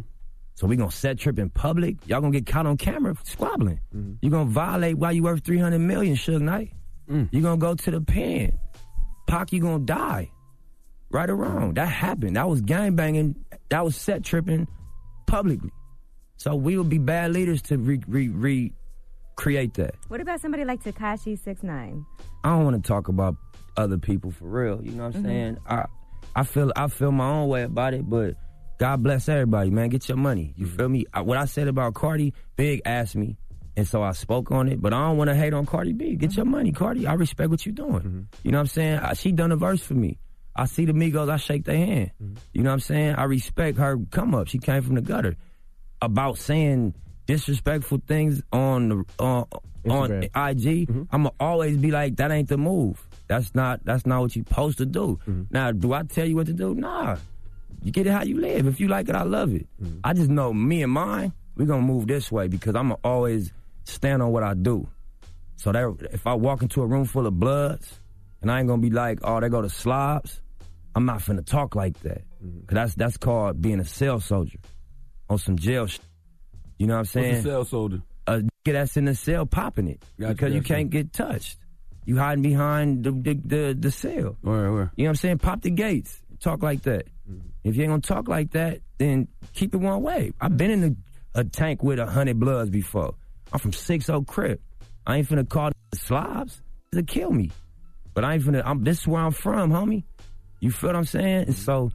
[SPEAKER 15] So we gonna set trip in public. Y'all gonna get caught on camera squabbling. You gonna violate while you worth three hundred million, Suge Knight. You gonna go to the pen. Pac, you gonna die. Right or wrong. That happened. That was gangbanging. That was set tripping publicly. So we would be bad leaders to re, re, re create that.
[SPEAKER 6] What about somebody like Tekashi six nine?
[SPEAKER 15] I don't want to talk about other people for real. You know what I'm
[SPEAKER 6] Mhm.
[SPEAKER 15] saying? I I feel I feel my own way about it, but God bless everybody, man. Get your money. You feel me? I, what I said about Cardi, Big asked me, and so I spoke on it. But I don't want to hate on Cardi B. Get your money, Cardi. I respect what you're doing. You know what I'm saying? I, she done a verse for me. I see the Migos, I shake their hand. You know what I'm saying? I respect her come up. She came from the gutter. About saying disrespectful things on the uh, on
[SPEAKER 16] Instagram.
[SPEAKER 15] I G, I'ma always be like, that ain't the move. That's not that's not what you supposed to do. Now, do I tell you what to do? Nah. You get it how you live. If you like it, I love it. I just know me and mine, we gonna move this way because I'ma always stand on what I do. So that if I walk into a room full of Bloods and I ain't gonna be like, oh, they go to slobs, I'm not finna talk like that. Cause that's that's called being a cell soldier on some jail shit. You know what I'm saying?
[SPEAKER 8] What's a cell soldier?
[SPEAKER 15] A nigga that's in the cell popping it
[SPEAKER 8] Gotcha,
[SPEAKER 15] because you
[SPEAKER 8] gotcha.
[SPEAKER 15] can't get touched. You hiding behind the the the, the cell.
[SPEAKER 8] Where, where?
[SPEAKER 15] You know what I'm saying? Pop the gates. Talk like that. If you ain't gonna talk like that, then keep it one way. I've been in a, a tank with a hundred Bloods before. I'm from six oh Crip. I ain't finna call the slobs to kill me. But I ain't finna, I'm, this is where I'm from, homie. You feel what I'm saying? And so,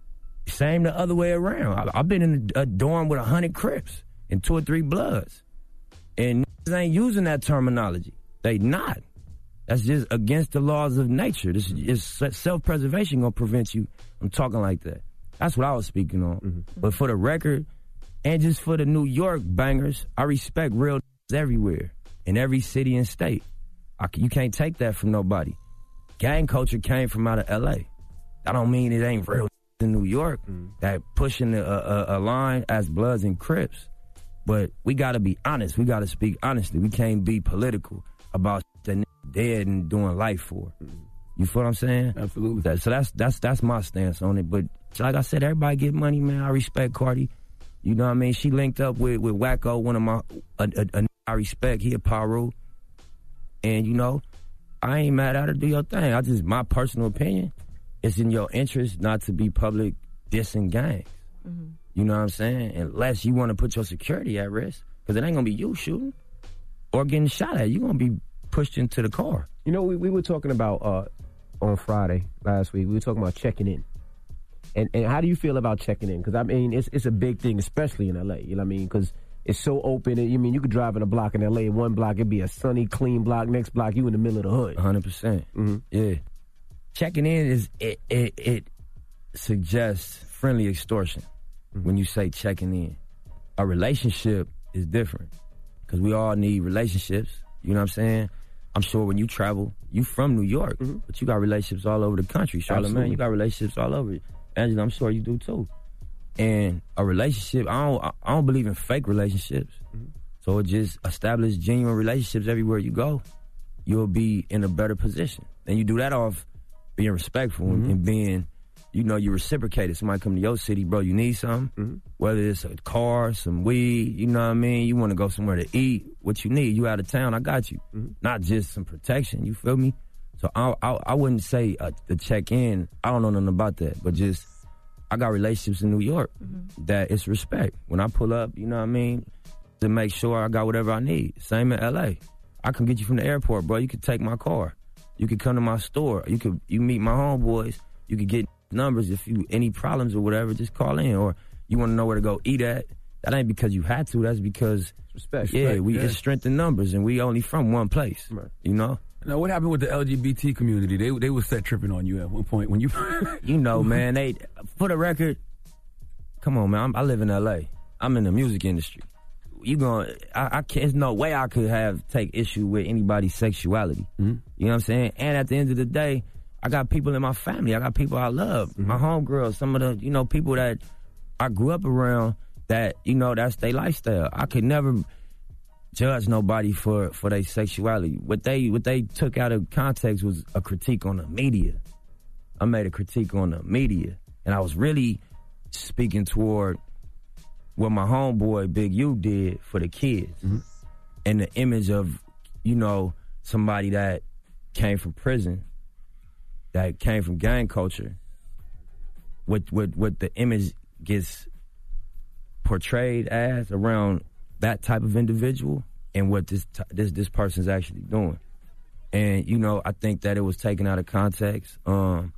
[SPEAKER 15] same the other way around. I, I've been in a, a dorm with a hundred Crips and two or three Bloods. And niggas ain't using that terminology. They not. That's just against the laws of nature. This is self-preservation gonna prevent you from talking like that. That's what I was speaking on.
[SPEAKER 16] Mm-hmm.
[SPEAKER 15] But for the record, and just for the New York bangers, I respect real everywhere, in every city and state. I, you can't take that from nobody. Gang culture came from out of L A. That don't mean it ain't real in New York that pushing a, a, a line as Bloods and Crips. But we gotta be honest. We gotta speak honestly. We can't be political about the n- dead and doing life for. You feel what I'm saying?
[SPEAKER 8] Absolutely.
[SPEAKER 15] That, so that's that's that's my stance on it. But like I said, everybody get money, man. I respect Cardi. You know what I mean? She linked up with with Wacko, one of my a, a, a n- I respect. He a Paru, and you know, I ain't mad at her. Do your thing. I just my personal opinion. It's in your interest not to be public dissing gangs. You know what I'm saying? Unless you want to put your security at risk, because it ain't gonna be you shooting or getting shot at. You're gonna be pushed into the car.
[SPEAKER 16] You know, we, we were talking about uh, on Friday last week. We were talking about checking in, and and how do you feel about checking in? Because I mean, it's it's a big thing, especially in L A. You know what I mean? Because it's so open. And, you mean you could drive in a block in L A. One block it'd be a sunny, clean block. Next block you in the middle of the hood.
[SPEAKER 15] one hundred percent. Yeah. Checking in is it it, it suggests friendly extortion mm-hmm. when you say checking in. A relationship is different because we all need relationships. You know what I'm saying? I'm sure when you travel, you from New York, mm-hmm. but you got relationships all over the country. Charlamagne, you got relationships all over. Angela, I'm sure you do too. And a relationship, I don't, I don't believe in fake relationships. Mm-hmm. So it just establish genuine relationships everywhere you go. You'll be in a better position. And you do that off being respectful mm-hmm. and being, you know, you reciprocated. Somebody come to your city, bro, you need something. Mm-hmm. Whether it's a car, some weed, you know what I mean? You want to go somewhere to eat, what you need. You out of town, I got you. Mm-hmm. Not just some protection, you feel me? So I I, I wouldn't say uh, the check-in, I don't know nothing about that, but just, I got relationships in New York mm-hmm. that it's respect. When I pull up, you know what I mean, to make sure I got whatever I need. Same in L A. I can get you from the airport, bro. You could take my car. You could come to my store. You could you meet my homeboys. You could get numbers if you any problems or whatever. Just call in, or you want to know where to go eat at. That ain't because you had to. That's because
[SPEAKER 16] respect.
[SPEAKER 15] Yeah,
[SPEAKER 16] respect,
[SPEAKER 15] we
[SPEAKER 16] yeah.
[SPEAKER 15] it's strength in numbers, and we only from one place.
[SPEAKER 16] Right.
[SPEAKER 15] You know.
[SPEAKER 8] Now, what happened with the L G B T community? They they was set tripping on you at one point when you.
[SPEAKER 15] You know, man. They for the record. Come on, man. I'm, I live in L A. I'm in the music industry. You going? I, I can't. There's no way I could have take issue with anybody's sexuality. Mm-hmm. You know what I'm saying? And at the end of the day, I got people in my family. I got people I love. Mm-hmm. My homegirls. Some of the you know people that I grew up around. That you know that's their lifestyle. I could never judge nobody for for their sexuality. What they what they took out of context was a critique on the media. I made a critique on the media, and I was really speaking toward what my homeboy Big U did for the kids, mm-hmm. and the image of, you know, somebody that came from prison, that came from gang culture. What what what the image gets portrayed as around that type of individual, and what this t- this this person's actually doing, and you know, I think that it was taken out of context, um,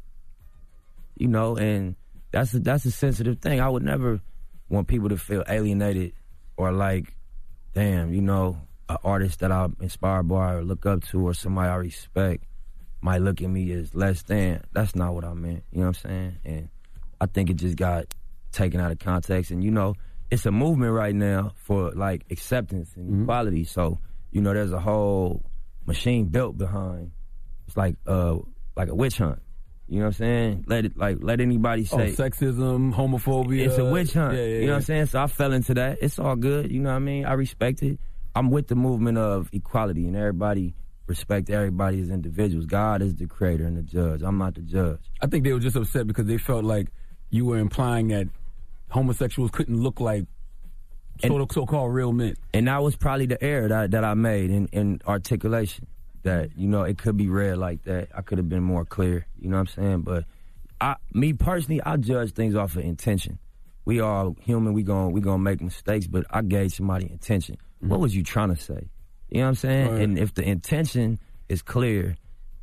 [SPEAKER 15] you know, and. That's a, that's a sensitive thing. I would never want people to feel alienated or like, damn, you know, an artist that I'm inspired by or look up to or somebody I respect might look at me as less than. That's not what I meant. You know what I'm saying? And I think it just got taken out of context. And, you know, it's a movement right now for, like, acceptance and mm-hmm. equality. So, you know, there's a whole machine built behind. It's like uh, like a witch hunt. You know what I'm saying? Let it like let anybody say
[SPEAKER 8] oh, sexism, homophobia.
[SPEAKER 15] It's a witch hunt.
[SPEAKER 8] Yeah, yeah,
[SPEAKER 15] you know
[SPEAKER 8] yeah.
[SPEAKER 15] what I'm saying? So I fell into that. It's all good. You know what I mean? I respect it. I'm with the movement of equality and everybody respect everybody as individuals. God is the creator and the judge. I'm not the judge.
[SPEAKER 8] I think they were just upset because they felt like you were implying that homosexuals couldn't look like and, so-called real men.
[SPEAKER 15] And that was probably the error that, that I made in, in articulation. That, you know, it could be read like that. I could have been more clear, you know what I'm saying? But I, me personally, I judge things off of intention. We all human, we gon' we gonna make mistakes, but I gauge somebody's intention. Mm-hmm. What was you trying to say? You know what I'm saying? Right. And if the intention is clear,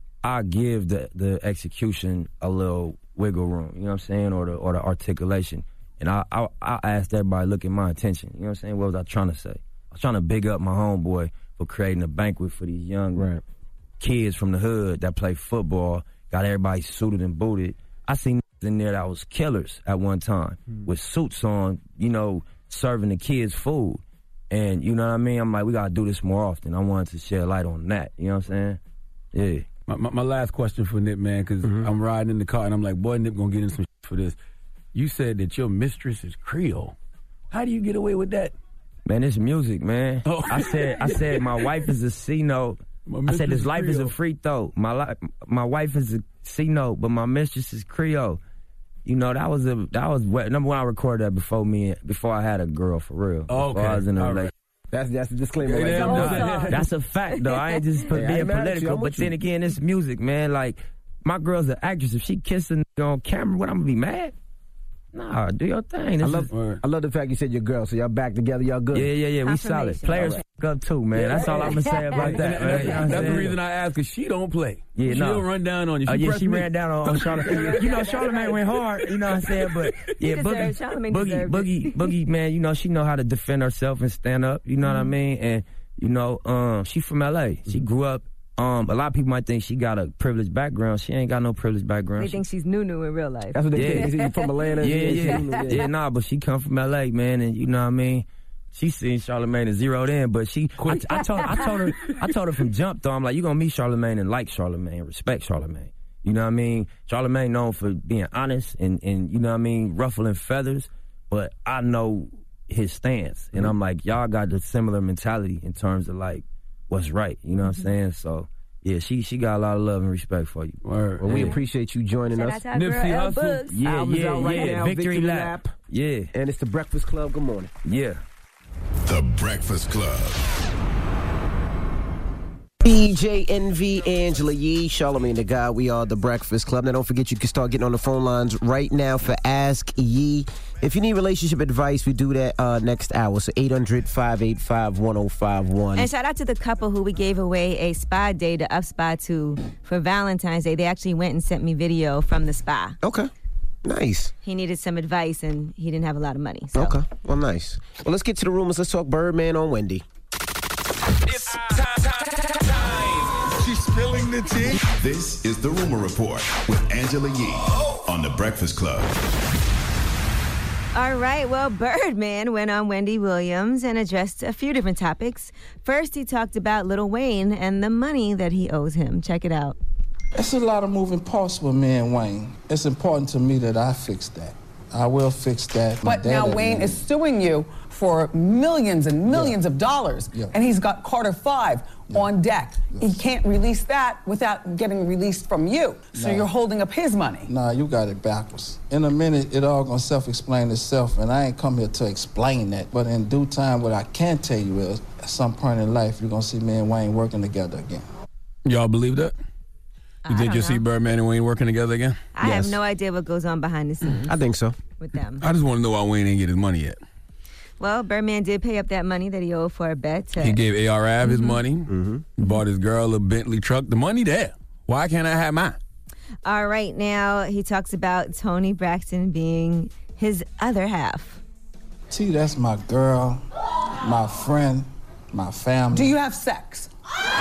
[SPEAKER 15] I give the, the execution a little wiggle room, you know what I'm saying? Or the or the articulation. And I, I, I asked everybody, look at my intention. You know what I'm saying? What was I trying to say? I was trying to big up my homeboy for creating a banquet for these young right. kids from the hood that play football, got everybody suited and booted. I seen in there that was killers at one time mm. with suits on, you know, serving the kids food. And you know what I mean? I'm like, we gotta do this more often. I wanted to shed light on that. You know what I'm saying? Yeah.
[SPEAKER 8] My, my, my last question for Nip, man, because mm-hmm. I'm riding in the car and I'm like, boy, Nip gonna get in some shit for this. You said that your mistress is Creole. How do you get away with that?
[SPEAKER 15] Man, it's music, man. Oh. I said, I said, my wife is a C note. I said, this life is a free throw. My life, my wife is a C note, but my mistress is Creole. You know, that was a that was what, number one. I recorded that before me, before I had a girl for real.
[SPEAKER 8] Oh, okay.
[SPEAKER 15] I was in a relationship.
[SPEAKER 16] Right. That's that's a disclaimer.
[SPEAKER 15] Yeah,
[SPEAKER 16] right
[SPEAKER 15] no, that's a fact, though. I ain't just
[SPEAKER 16] hey,
[SPEAKER 15] being political, but then
[SPEAKER 16] you.
[SPEAKER 15] again, it's music, man. Like, my girl's an actress. If she kissing on camera, what, I'm gonna be mad? Nah, do your thing. This
[SPEAKER 16] I love,
[SPEAKER 15] is,
[SPEAKER 16] I love the fact you said your girl, so y'all back together, y'all good.
[SPEAKER 15] Yeah, yeah, yeah, we solid. Players right. f*** up too, man. Yeah. That's all I'm gonna say about that, man.
[SPEAKER 8] That's, that's the reason I ask, because she don't play.
[SPEAKER 15] Yeah,
[SPEAKER 8] She'll
[SPEAKER 15] no.
[SPEAKER 8] run down on you. She
[SPEAKER 15] uh, yeah, she
[SPEAKER 8] me.
[SPEAKER 15] ran down on, on Charlamagne. You know, Charlamagne went hard, you know what I'm saying? But yeah, Boogie, Boogie, Boogie, Boogie, man, you know, she know how to defend herself and stand up, you know mm-hmm. what I mean? And, you know, um, she from L A. She grew up Um, a lot of people might think she got a privileged background. She ain't got no privileged background.
[SPEAKER 6] They
[SPEAKER 15] She-
[SPEAKER 6] think she's Nunu in real life.
[SPEAKER 16] That's what they
[SPEAKER 15] yeah.
[SPEAKER 16] think. Is from Atlanta?
[SPEAKER 15] Yeah, yeah,
[SPEAKER 16] yeah.
[SPEAKER 15] yeah. Nah, but she come from L A, man, and you know what I mean. She seen Charlamagne and zeroed in, but she. I, I told, I told her, I told her from jump though. I'm like, you gonna meet Charlamagne and like Charlamagne, respect Charlamagne. You know what I mean? Charlamagne known for being honest and and you know what I mean, ruffling feathers, but I know his stance, and I'm like, y'all got the similar mentality in terms of like what's right. You know what I'm saying? So. Yeah, she she got a lot of love and respect for you.
[SPEAKER 16] Well, we appreciate you joining
[SPEAKER 6] Shout
[SPEAKER 16] us.
[SPEAKER 6] out to our girl, Elle
[SPEAKER 16] Hustle.
[SPEAKER 6] Books.
[SPEAKER 15] Yeah,
[SPEAKER 16] Album's
[SPEAKER 15] yeah,
[SPEAKER 16] out right
[SPEAKER 15] yeah.
[SPEAKER 16] now.
[SPEAKER 15] Victory,
[SPEAKER 16] Victory
[SPEAKER 15] lap.
[SPEAKER 16] Lap.
[SPEAKER 15] Yeah.
[SPEAKER 16] And it's the Breakfast Club. Good morning.
[SPEAKER 15] Yeah.
[SPEAKER 10] The Breakfast Club.
[SPEAKER 7] D J N V, Angela Yee, Charlamagne the Guy. We are the Breakfast Club. Now, don't forget you can start getting on the phone lines right now for Ask Yee. If you need relationship advice, we do that uh, next hour. So eight hundred, five eight five, one oh five one.
[SPEAKER 6] And shout out to the couple who we gave away a spa day to Up Spa to for Valentine's Day. They actually went and sent me video from the spa.
[SPEAKER 7] Okay. Nice.
[SPEAKER 6] He needed some advice and he didn't have a lot of money. So.
[SPEAKER 7] Okay. Well, nice. Well, let's get to the rumors. Let's talk Birdman on Wendy.
[SPEAKER 10] It's time, time, time. She's spilling the tea. This is the Rumor Report with Angela Yee on the Breakfast Club.
[SPEAKER 6] All right, well, Birdman went on Wendy Williams and addressed a few different topics. First, he talked about Lil Wayne and the money that he owes him. Check it out.
[SPEAKER 17] It's a lot of moving parts with me and Wayne. It's important to me that I fix that. I will fix that. My
[SPEAKER 13] But
[SPEAKER 17] dad
[SPEAKER 13] now
[SPEAKER 17] had
[SPEAKER 13] Wayne
[SPEAKER 17] money.
[SPEAKER 13] is suing you for millions and millions of dollars,
[SPEAKER 17] Yeah.
[SPEAKER 13] and he's got Carter Five on deck. He can't release that without getting released from you. So
[SPEAKER 17] No.
[SPEAKER 13] you're holding up his money.
[SPEAKER 17] Nah, you got it backwards. In a minute, it all gonna self-explain itself, and I ain't come here to explain that. But in due time, what I can tell you is, at some point in life, you're gonna see me and Wayne working together again.
[SPEAKER 8] Y'all believe that? You
[SPEAKER 6] I
[SPEAKER 8] think
[SPEAKER 6] don't
[SPEAKER 8] you'll see
[SPEAKER 6] know.
[SPEAKER 8] Birdman and Wayne working together again?
[SPEAKER 6] I have no idea what goes on behind the scenes
[SPEAKER 7] I think so.
[SPEAKER 6] with them.
[SPEAKER 8] I just want to know why Wayne ain't get his money yet.
[SPEAKER 6] Well, Birdman did pay up that money that he owed for a bet. To,
[SPEAKER 8] He gave A R Av
[SPEAKER 6] Mm-hmm.
[SPEAKER 8] his money, bought his girl a Bentley truck. The money there. Why can't I have mine?
[SPEAKER 6] All right, now he talks about Toni Braxton being his other half.
[SPEAKER 17] T, that's my girl, my friend, my family.
[SPEAKER 13] Do you have sex?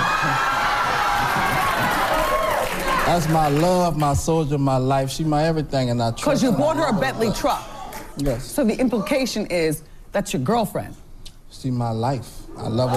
[SPEAKER 17] That's my love, my soldier, my life. She my everything, and I trust
[SPEAKER 13] Because you
[SPEAKER 17] her.
[SPEAKER 13] bought her a Bentley truck.
[SPEAKER 17] Yes.
[SPEAKER 13] So the implication is that's your girlfriend.
[SPEAKER 17] She my life. I love her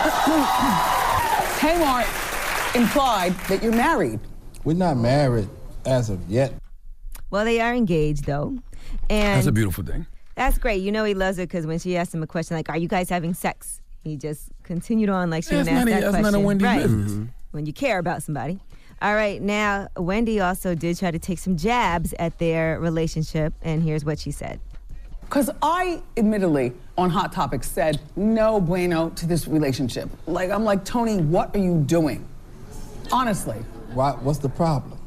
[SPEAKER 17] to death.
[SPEAKER 13] Tamar implied that you're married.
[SPEAKER 17] We're not married as of yet.
[SPEAKER 6] Well, they are engaged, though. And
[SPEAKER 8] That's a beautiful thing.
[SPEAKER 6] that's great. You know he loves her because when she asked him a question like, are you guys having sex? He just continued on like she
[SPEAKER 8] That's
[SPEAKER 6] didn't ask
[SPEAKER 8] none of-
[SPEAKER 6] that
[SPEAKER 8] that's
[SPEAKER 6] question.
[SPEAKER 8] none of Wendy's
[SPEAKER 6] right.
[SPEAKER 8] business.
[SPEAKER 6] When you care about somebody. All right, now, Wendy also did try to take some jabs at their relationship, and here's what she said.
[SPEAKER 13] Because I, admittedly, on Hot Topics said no bueno to this relationship. Like, I'm like, Tony, what are you doing? Honestly.
[SPEAKER 17] Why, what's the problem?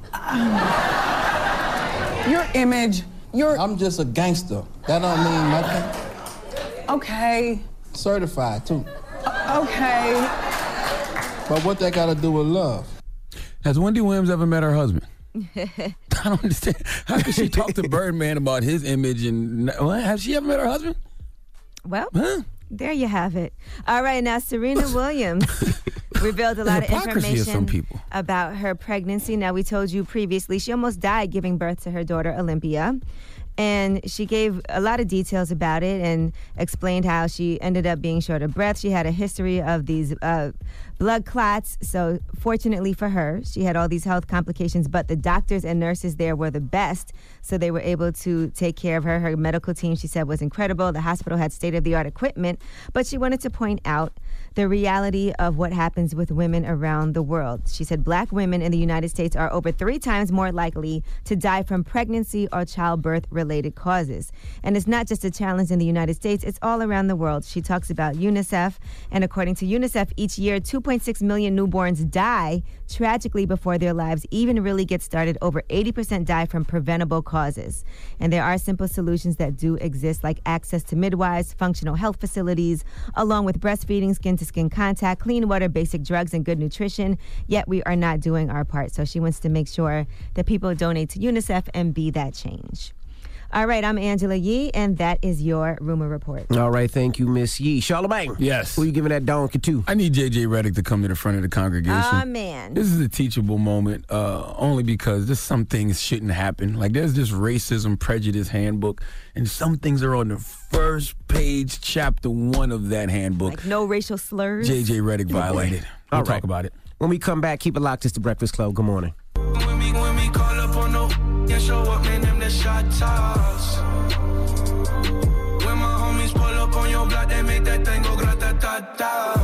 [SPEAKER 13] Your image, your...
[SPEAKER 17] I'm just a gangster. That don't mean nothing.
[SPEAKER 13] Okay.
[SPEAKER 17] Certified, too.
[SPEAKER 13] Uh, okay.
[SPEAKER 17] But what that got to do with love?
[SPEAKER 8] Has Wendy Williams ever met her husband? I don't understand. How could she talk to Birdman about his image and what? Has she ever met her husband?
[SPEAKER 6] Well,
[SPEAKER 8] Huh?
[SPEAKER 6] there you have it. All right, now Serena Williams revealed a lot of
[SPEAKER 8] Hypocrisy of some
[SPEAKER 6] information
[SPEAKER 8] people.
[SPEAKER 6] about her pregnancy. Now, we told you previously she almost died giving birth to her daughter, Olympia. And she gave a lot of details about it and explained how she ended up being short of breath. She had a history of these uh, blood clots. So fortunately for her, she had all these health complications, but the doctors and nurses there were the best. So they were able to take care of her. Her medical team, she said, was incredible. The hospital had state-of-the-art equipment. But she wanted to point out the reality of what happens with women around the world. She said black women in the United States are over three times more likely to die from pregnancy or childbirth-related causes. And it's not just a challenge in the United States, it's all around the world. She talks about UNICEF, and according to UNICEF, each year two point six million newborns die tragically before their lives even really get started. Over eighty percent die from preventable causes. And there are simple solutions that do exist, like access to midwives, functional health facilities, along with breastfeeding, skin-to-skin contact, clean water, basic drugs, and good nutrition. Yet we are not doing our part. So she wants to make sure that people donate to UNICEF and be that change. All right, I'm Angela Yee, and that is your Rumor Report.
[SPEAKER 7] All right, thank you, Miss Yee. Charlamagne.
[SPEAKER 8] Yes.
[SPEAKER 7] Who you giving that donkey to?
[SPEAKER 8] I need J J Redick to come to the front of the congregation.
[SPEAKER 6] Ah, man.
[SPEAKER 8] This is a teachable moment, uh, only because just some things shouldn't happen. Like, there's this racism prejudice handbook, and some things are on the first page, chapter one of that handbook.
[SPEAKER 6] Like no racial slurs.
[SPEAKER 8] J J Redick violated. We'll
[SPEAKER 7] All right.
[SPEAKER 8] talk about it.
[SPEAKER 7] When we come back, keep it locked. It's the Breakfast Club. Good morning.
[SPEAKER 4] When we, when we call up on no, yeah, show up, man, them the shot toss. When my homies pull up on your block, they make that thing go grata-ta-ta.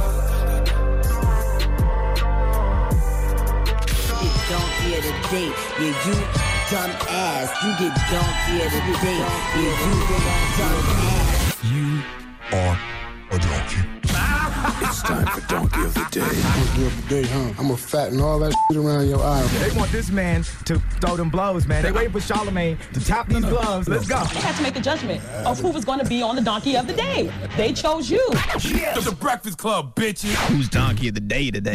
[SPEAKER 18] Get donkey of the day, yeah, you dumb ass. You get donkey of the day, yeah, you dumb ass.
[SPEAKER 10] You are a donkey. It's time for Donkey of the Day.
[SPEAKER 5] Donkey of the day, huh? I'm gonna fatten all that shit around your eye.
[SPEAKER 19] They want this man to throw them blows, man. They waiting for Charlamagne to tap these gloves. Let's go.
[SPEAKER 20] They had to make a judgment of who was going to be on the Donkey of the Day. They chose you.
[SPEAKER 8] Yeah. The Breakfast Club, bitches.
[SPEAKER 21] Who's Donkey of the Day today?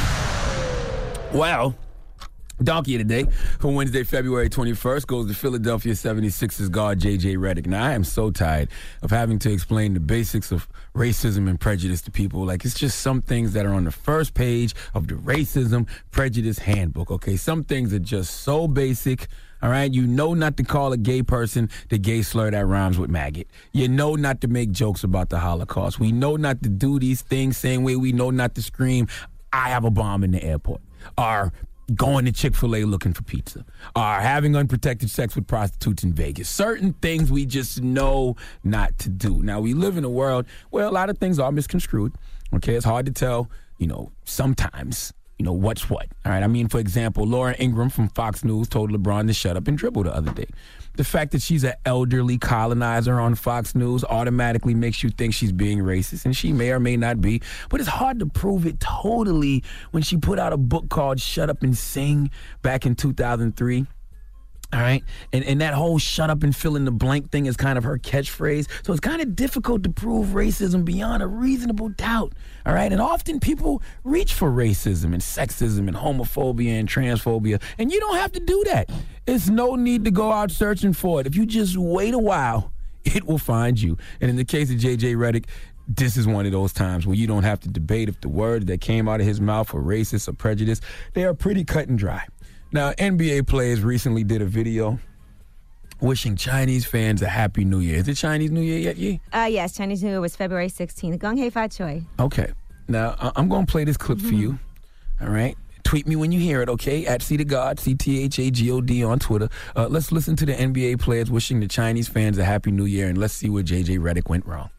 [SPEAKER 8] Mm. Well, Donkey of the Day for Wednesday, February twenty-first goes to Philadelphia seventy-sixers guard J J Redick. Now, I am so tired of having to explain the basics of racism and prejudice to people. Like, it's just some things that are on the first page of the Racism Prejudice Handbook, okay? Some things are just so basic, all right? You know not to call a gay person the gay slur that rhymes with maggot. You know not to make jokes about the Holocaust. We know not to do these things same way we know not to scream, I have a bomb in the airport. Or going to Chick-fil-A looking for pizza, or having unprotected sex with prostitutes in Vegas. Certain things we just know not to do. Now, we live in a world where a lot of things are misconstrued, okay? It's hard to tell, you know, sometimes, you know, what's what, all right? I mean, for example, Laura Ingraham from Fox News told LeBron to shut up and dribble the other day. The fact that she's an elderly colonizer on Fox News automatically makes you think she's being racist, and she may or may not be, but it's hard to prove it totally when she put out a book called Shut Up and Sing back in two thousand three. All right. And and that whole shut up and fill in the blank thing is kind of her catchphrase. So it's kind of difficult to prove racism beyond a reasonable doubt. All right. And often people reach for racism and sexism and homophobia and transphobia. And you don't have to do that. It's no need to go out searching for it. If you just wait a while, it will find you. And in the case of J J Redick, this is one of those times where you don't have to debate if the words that came out of his mouth were racist or prejudiced. They are pretty cut and dry. Now, N B A players recently did a video wishing Chinese fans a Happy New Year. Is it Chinese New Year yet, Yee?
[SPEAKER 6] Uh, yes, Chinese New Year was February sixteenth. Gong Hei Fa Choi.
[SPEAKER 8] Okay. Now, I- I'm going to play this clip mm-hmm. for you. All right? Tweet me when you hear it, okay? At C to God, C T H A G O D on Twitter. Uh, let's listen to the N B A players wishing the Chinese fans a Happy New Year, and let's see where J J Redick went wrong.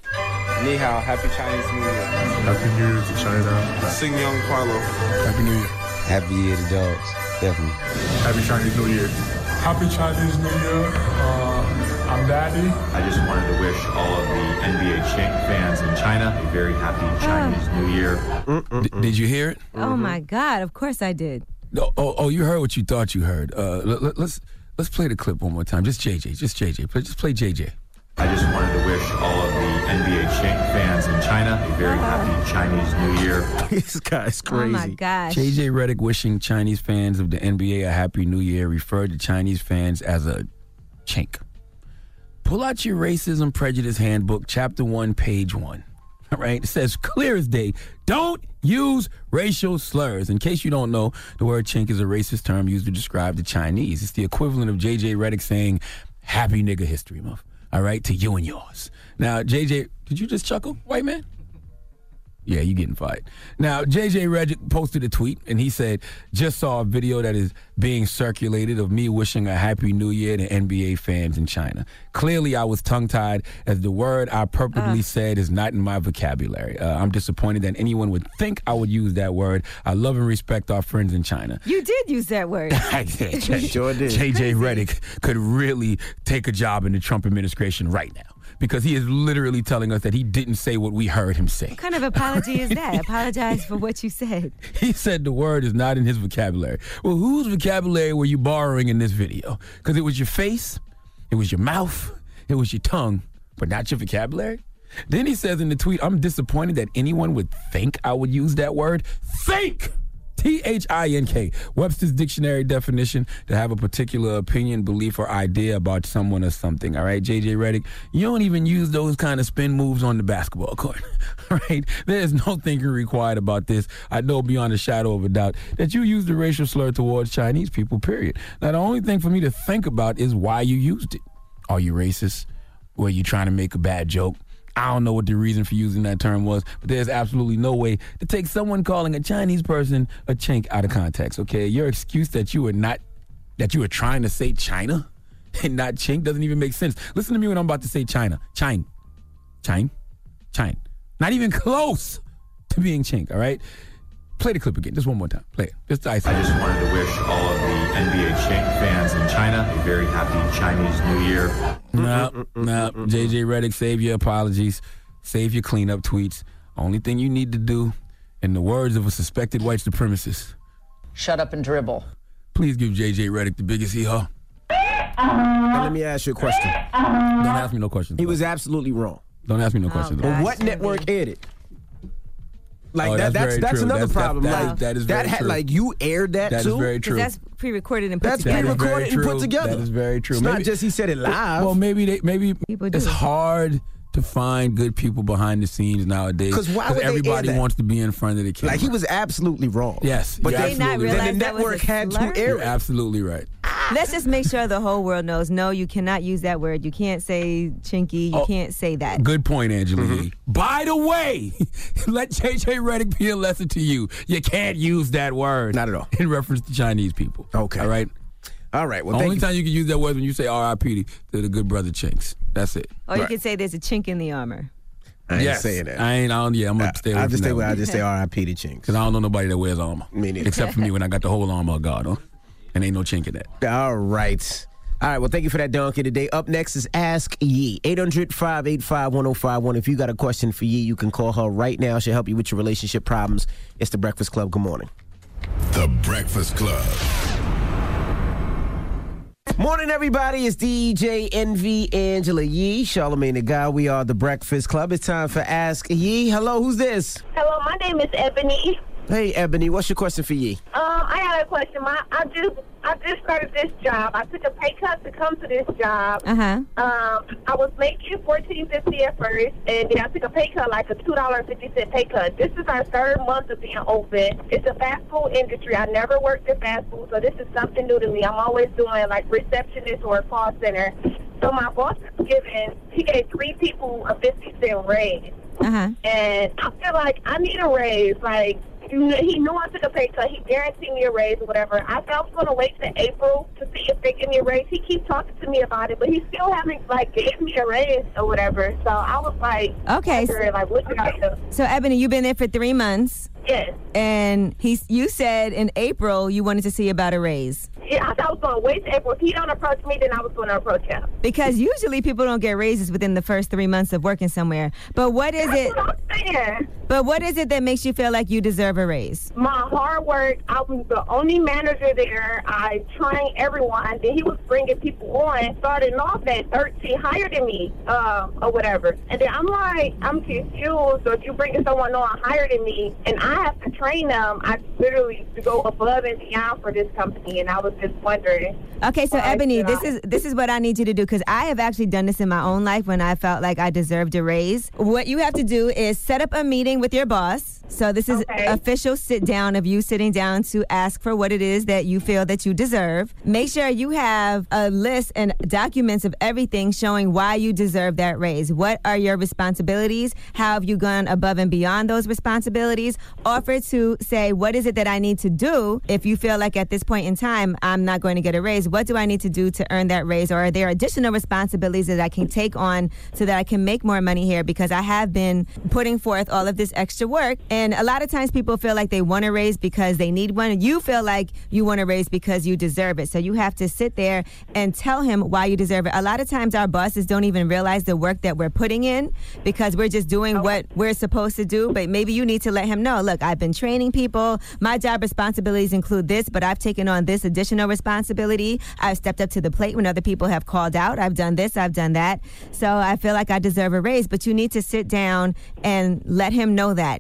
[SPEAKER 22] Ni hao, Happy Chinese New Year.
[SPEAKER 23] Happy New Year to China.
[SPEAKER 22] Sing Young Carlo.
[SPEAKER 23] Happy New Year.
[SPEAKER 22] Happy Year to dogs. Definitely.
[SPEAKER 23] Happy Chinese New Year.
[SPEAKER 24] Happy Chinese New Year. Uh, I'm Daddy.
[SPEAKER 25] I just wanted to wish all of the N B A fans in China a very happy Chinese New Year.
[SPEAKER 8] D- did you hear it?
[SPEAKER 6] Oh, mm-hmm. my God. Of course I did.
[SPEAKER 8] Oh, oh, oh, you heard what you thought you heard. Uh, let, let's let's play the clip one more time. Just J J. Just J J. Play, just play J J.
[SPEAKER 25] I just wanted to wish all of the N B A fans in China a very happy Chinese New Year.
[SPEAKER 7] This guy's crazy.
[SPEAKER 6] Oh, my gosh.
[SPEAKER 8] J J Redick wishing Chinese fans of the N B A a Happy New Year referred to Chinese fans as a chink. Pull out your Racism Prejudice Handbook, Chapter one, Page one. All right? It says, clear as day, don't use racial slurs. In case you don't know, the word chink is a racist term used to describe the Chinese. It's the equivalent of J J Redick saying, Happy Nigga History Month. All right, to you and yours. Now, J J, did you just chuckle, white man? Yeah, you getting fired. Now, J J Redick posted a tweet, and he said, just saw a video that is being circulated of me wishing a Happy New Year to N B A fans in China. Clearly, I was tongue-tied, as the word I purposely uh. said is not in my vocabulary. Uh, I'm disappointed that anyone would think I would use that word. I love and respect our friends in China.
[SPEAKER 6] You did use that word.
[SPEAKER 8] I did. Sure did. J J Redick could really take a job in the Trump administration right now, because he is literally telling us that he didn't say what we heard him say.
[SPEAKER 6] What kind of apology is that? Apologize for what you said.
[SPEAKER 8] He said the word is not in his vocabulary. Well, whose vocabulary were you borrowing in this video? Because it was your face, it was your mouth, it was your tongue, but not your vocabulary? Then he says in the tweet, I'm disappointed that anyone would think I would use that word. Think! T H I N K. Webster's Dictionary definition: to have a particular opinion, belief, or idea about someone or something. All right, J J Redick, you don't even use those kind of spin moves on the basketball court. All right, there's no thinking required about this. I know beyond a shadow of a doubt that you use the racial slur towards Chinese people, period. Now, the only thing for me to think about is why you used it. Are you racist? Were you trying to make a bad joke? I don't know what the reason for using that term was, but there's absolutely no way to take someone calling a Chinese person a chink out of context, okay? Your excuse that you were not, that you were trying to say China and not chink doesn't even make sense. Listen to me when I'm about to say China. China. China. China. Not even close to being chink, all right? Play the clip again, just one more time. Play it. Just to isolate.
[SPEAKER 25] I just wanted to wish all of the N B A Chink fans in China a very happy Chinese New Year.
[SPEAKER 8] No, no, J J Redick, save your apologies, save your cleanup tweets. Only thing you need to do, in the words of a suspected white supremacist,
[SPEAKER 20] shut up and dribble.
[SPEAKER 8] Please give J J Redick the biggest hee-haw.
[SPEAKER 7] Now, let me ask you a question.
[SPEAKER 8] Don't ask me no questions.
[SPEAKER 7] He was absolutely wrong.
[SPEAKER 8] Don't ask me no questions.
[SPEAKER 7] But what network aired it? Like
[SPEAKER 8] Oh,
[SPEAKER 7] that,
[SPEAKER 8] that's
[SPEAKER 7] that's
[SPEAKER 8] very
[SPEAKER 7] that's
[SPEAKER 8] true.
[SPEAKER 7] another
[SPEAKER 8] That's- that-
[SPEAKER 7] problem.
[SPEAKER 8] that
[SPEAKER 7] like
[SPEAKER 8] is- that is
[SPEAKER 7] that
[SPEAKER 8] very
[SPEAKER 7] had
[SPEAKER 8] true.
[SPEAKER 7] like you aired that,
[SPEAKER 8] That is
[SPEAKER 7] too.
[SPEAKER 8] very true.
[SPEAKER 6] That's pre-recorded and put
[SPEAKER 7] That's
[SPEAKER 6] together.
[SPEAKER 8] That is
[SPEAKER 7] pre-recorded
[SPEAKER 8] very
[SPEAKER 7] and put
[SPEAKER 8] true.
[SPEAKER 7] together.
[SPEAKER 8] That is very true.
[SPEAKER 7] It's not just he said it live.
[SPEAKER 8] Well, maybe they, maybe
[SPEAKER 6] People
[SPEAKER 8] it's
[SPEAKER 6] do.
[SPEAKER 8] hard to find good people behind the scenes nowadays.
[SPEAKER 7] 'Cause why would they air
[SPEAKER 8] everybody
[SPEAKER 7] that?
[SPEAKER 8] wants to be in front of the camera.
[SPEAKER 7] Like he was absolutely wrong.
[SPEAKER 8] Yes,
[SPEAKER 7] but
[SPEAKER 8] you're
[SPEAKER 7] they
[SPEAKER 6] not
[SPEAKER 8] absolutely
[SPEAKER 6] realize
[SPEAKER 8] right.
[SPEAKER 7] then the
[SPEAKER 6] that was
[SPEAKER 7] network
[SPEAKER 6] a
[SPEAKER 7] had
[SPEAKER 6] slur?
[SPEAKER 7] to air
[SPEAKER 8] You're
[SPEAKER 7] it.
[SPEAKER 8] absolutely right.
[SPEAKER 6] Let's just make sure the whole world knows, no, you cannot use that word. You can't say chinky. You
[SPEAKER 8] Oh,
[SPEAKER 6] can't say that.
[SPEAKER 8] Good point, Angela
[SPEAKER 7] Mm-hmm.
[SPEAKER 8] Yee. By the way, let J J Redick be a lesson to you. You can't use that word.
[SPEAKER 7] Not at all.
[SPEAKER 8] In reference to Chinese people.
[SPEAKER 7] Okay.
[SPEAKER 8] All right?
[SPEAKER 7] All right. Well,
[SPEAKER 8] The
[SPEAKER 7] thank
[SPEAKER 8] only
[SPEAKER 7] you.
[SPEAKER 8] time you can use that word when you say R I P to the good brother Chinks. That's it.
[SPEAKER 6] Or you
[SPEAKER 7] Right.
[SPEAKER 6] could say there's a chink in the armor.
[SPEAKER 7] I ain't
[SPEAKER 8] yes.
[SPEAKER 7] saying that.
[SPEAKER 8] I ain't, I don't, yeah, I'm going to stay away
[SPEAKER 7] I
[SPEAKER 8] from
[SPEAKER 7] just
[SPEAKER 8] that
[SPEAKER 7] stay
[SPEAKER 8] one.
[SPEAKER 7] where I just say R I P to Chinks.
[SPEAKER 8] Because I don't know nobody that wears armor.
[SPEAKER 7] Me neither.
[SPEAKER 8] Except for me when I got the whole armor of God on. And ain't no chink in that.
[SPEAKER 7] All right. All right. Well, thank you for that donkey today. Up next is Ask Yee. eight hundred, five eight five, one oh five one. If you got a question for Yee, you can call her right now. She'll help you with your relationship problems. It's The Breakfast Club. Good morning.
[SPEAKER 10] The Breakfast Club.
[SPEAKER 7] Morning, everybody. It's D J Envy, Angela Yee, Charlamagne the Guy. We are The Breakfast Club. It's time for Ask Yee. Hello, who's this?
[SPEAKER 1] Hello, my name is Ebony.
[SPEAKER 7] Hey, Ebony. What's your question for Yee?
[SPEAKER 1] Um, I got a question. My, I just, I just started this job. I took a pay cut to come to this job.
[SPEAKER 6] Uh-huh.
[SPEAKER 1] Um, I was making fourteen fifty at first, and then I took a pay cut, like a two dollar fifty cent pay cut. This is our third month of being open. It's a fast food industry. I never worked in fast food, so this is something new to me. I'm always doing like receptionist or a call center. So my boss is giving, he gave three people a fifty cent raise.
[SPEAKER 6] Uh-huh.
[SPEAKER 1] And I feel like I need a raise. Like, he knew I took a pay cut. He guaranteed me a raise or whatever. I thought I was going to wait till April to see if they give me a raise. He keeps talking to me about it, but he still haven't, like, gave me a raise or whatever. So I was like,
[SPEAKER 6] Okay.
[SPEAKER 1] wondering, like, what should I do?
[SPEAKER 6] So, Ebony, you've been there for three months.
[SPEAKER 1] Yes.
[SPEAKER 6] And he's, you said in April you wanted to see about a raise.
[SPEAKER 1] Yeah, I thought I was going to wait till April. If he don't approach me, then I was going to approach him.
[SPEAKER 6] Because usually people don't get raises within the first three months of working somewhere. But what is it?
[SPEAKER 1] That's what I'm saying.
[SPEAKER 6] But what is it that makes you feel like you deserve a raise?
[SPEAKER 1] My hard work, I was the only manager there. I trained everyone. Then he was bringing people on, starting off at thirteen, higher than me, uh, or whatever. And then I'm like, I'm confused. So if you're bringing someone on higher than me, and I have to train them, I literally go above and beyond for this company. And I was just wondering.
[SPEAKER 6] Okay, so
[SPEAKER 1] why
[SPEAKER 6] Ebony,
[SPEAKER 1] should
[SPEAKER 6] this
[SPEAKER 1] I-
[SPEAKER 6] is this is what I need you to do, because I have actually done this in my own life when I felt like I deserved a raise. What you have to do is set up a meeting with your boss. So this is
[SPEAKER 1] Okay.
[SPEAKER 6] official sit down of you sitting down to ask for what it is that you feel that you deserve. Make sure you have a list and documents of everything showing why you deserve that raise. What are your responsibilities? How have you gone above and beyond those responsibilities? Offer to say, what is it that I need to do if you feel like at this point in time I'm not going to get a raise? What do I need to do to earn that raise? Or are there additional responsibilities that I can take on so that I can make more money here? Because I have been putting forth all of this extra work. And a lot of times people feel like they want a raise because they need one. You feel like you want a raise because you deserve it. So you have to sit there and tell him why you deserve it. A lot of times our bosses don't even realize the work that we're putting in because we're just doing what we're supposed to do. But maybe you need to let him know, look, I've been training people. My job responsibilities include this, but I've taken on this additional responsibility. I've stepped up to the plate when other people have called out. I've done this, I've done that. So I feel like I deserve a raise. But you need to sit down and let him know that. You can't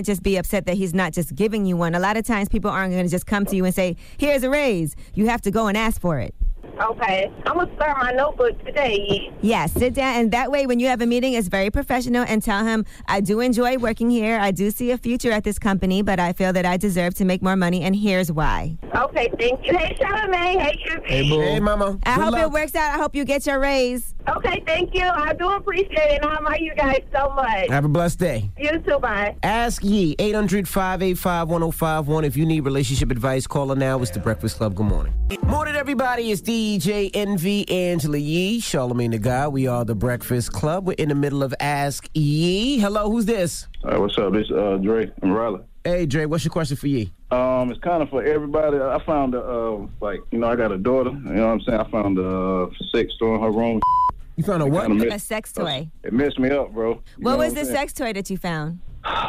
[SPEAKER 6] just be upset that he's not just giving you one. A lot of times people aren't going to just come to you and say, here's a raise. You have to go and ask for it.
[SPEAKER 1] Okay. I'm going to start my notebook today.
[SPEAKER 6] Yeah, sit down. And that way, when you have a meeting, it's very professional. And tell him, I do enjoy working here. I do see a future at this company, but I feel that I deserve to make more money. And here's why.
[SPEAKER 1] Okay, thank you. Hey, Charlamagne. Hey, Q P.
[SPEAKER 7] Hey, boo. Hey, mama.
[SPEAKER 6] I
[SPEAKER 7] Good
[SPEAKER 6] hope
[SPEAKER 7] luck.
[SPEAKER 6] it works out. I hope you get your raise.
[SPEAKER 1] Okay, thank you. I do appreciate it. And I like you guys so much.
[SPEAKER 7] Have a blessed day.
[SPEAKER 1] You too. Bye.
[SPEAKER 7] Ask Yee, eight hundred, five eight five, one oh five one. If you need relationship advice, call her now. It's The Breakfast Club. Good morning. Morning, everybody. It's D J Envy, Angela Yee, Charlamagne the Guy. We are The Breakfast Club. We're in the middle of Ask Yee. Hello, who's this?
[SPEAKER 2] All right, what's up? This uh, Dre in Raleigh.
[SPEAKER 7] Hey, Dre, what's your question for Yee?
[SPEAKER 2] Um, it's kind of for everybody. I found, a, uh, like, you know, I got a daughter. You know what I'm saying? I found a uh, sex toy in her room.
[SPEAKER 7] You found a
[SPEAKER 2] It
[SPEAKER 7] what?
[SPEAKER 2] kinda messed-
[SPEAKER 6] A sex toy.
[SPEAKER 2] It messed me up, bro. You know
[SPEAKER 6] What was
[SPEAKER 2] I'm
[SPEAKER 6] the
[SPEAKER 2] saying?
[SPEAKER 6] sex toy that you found?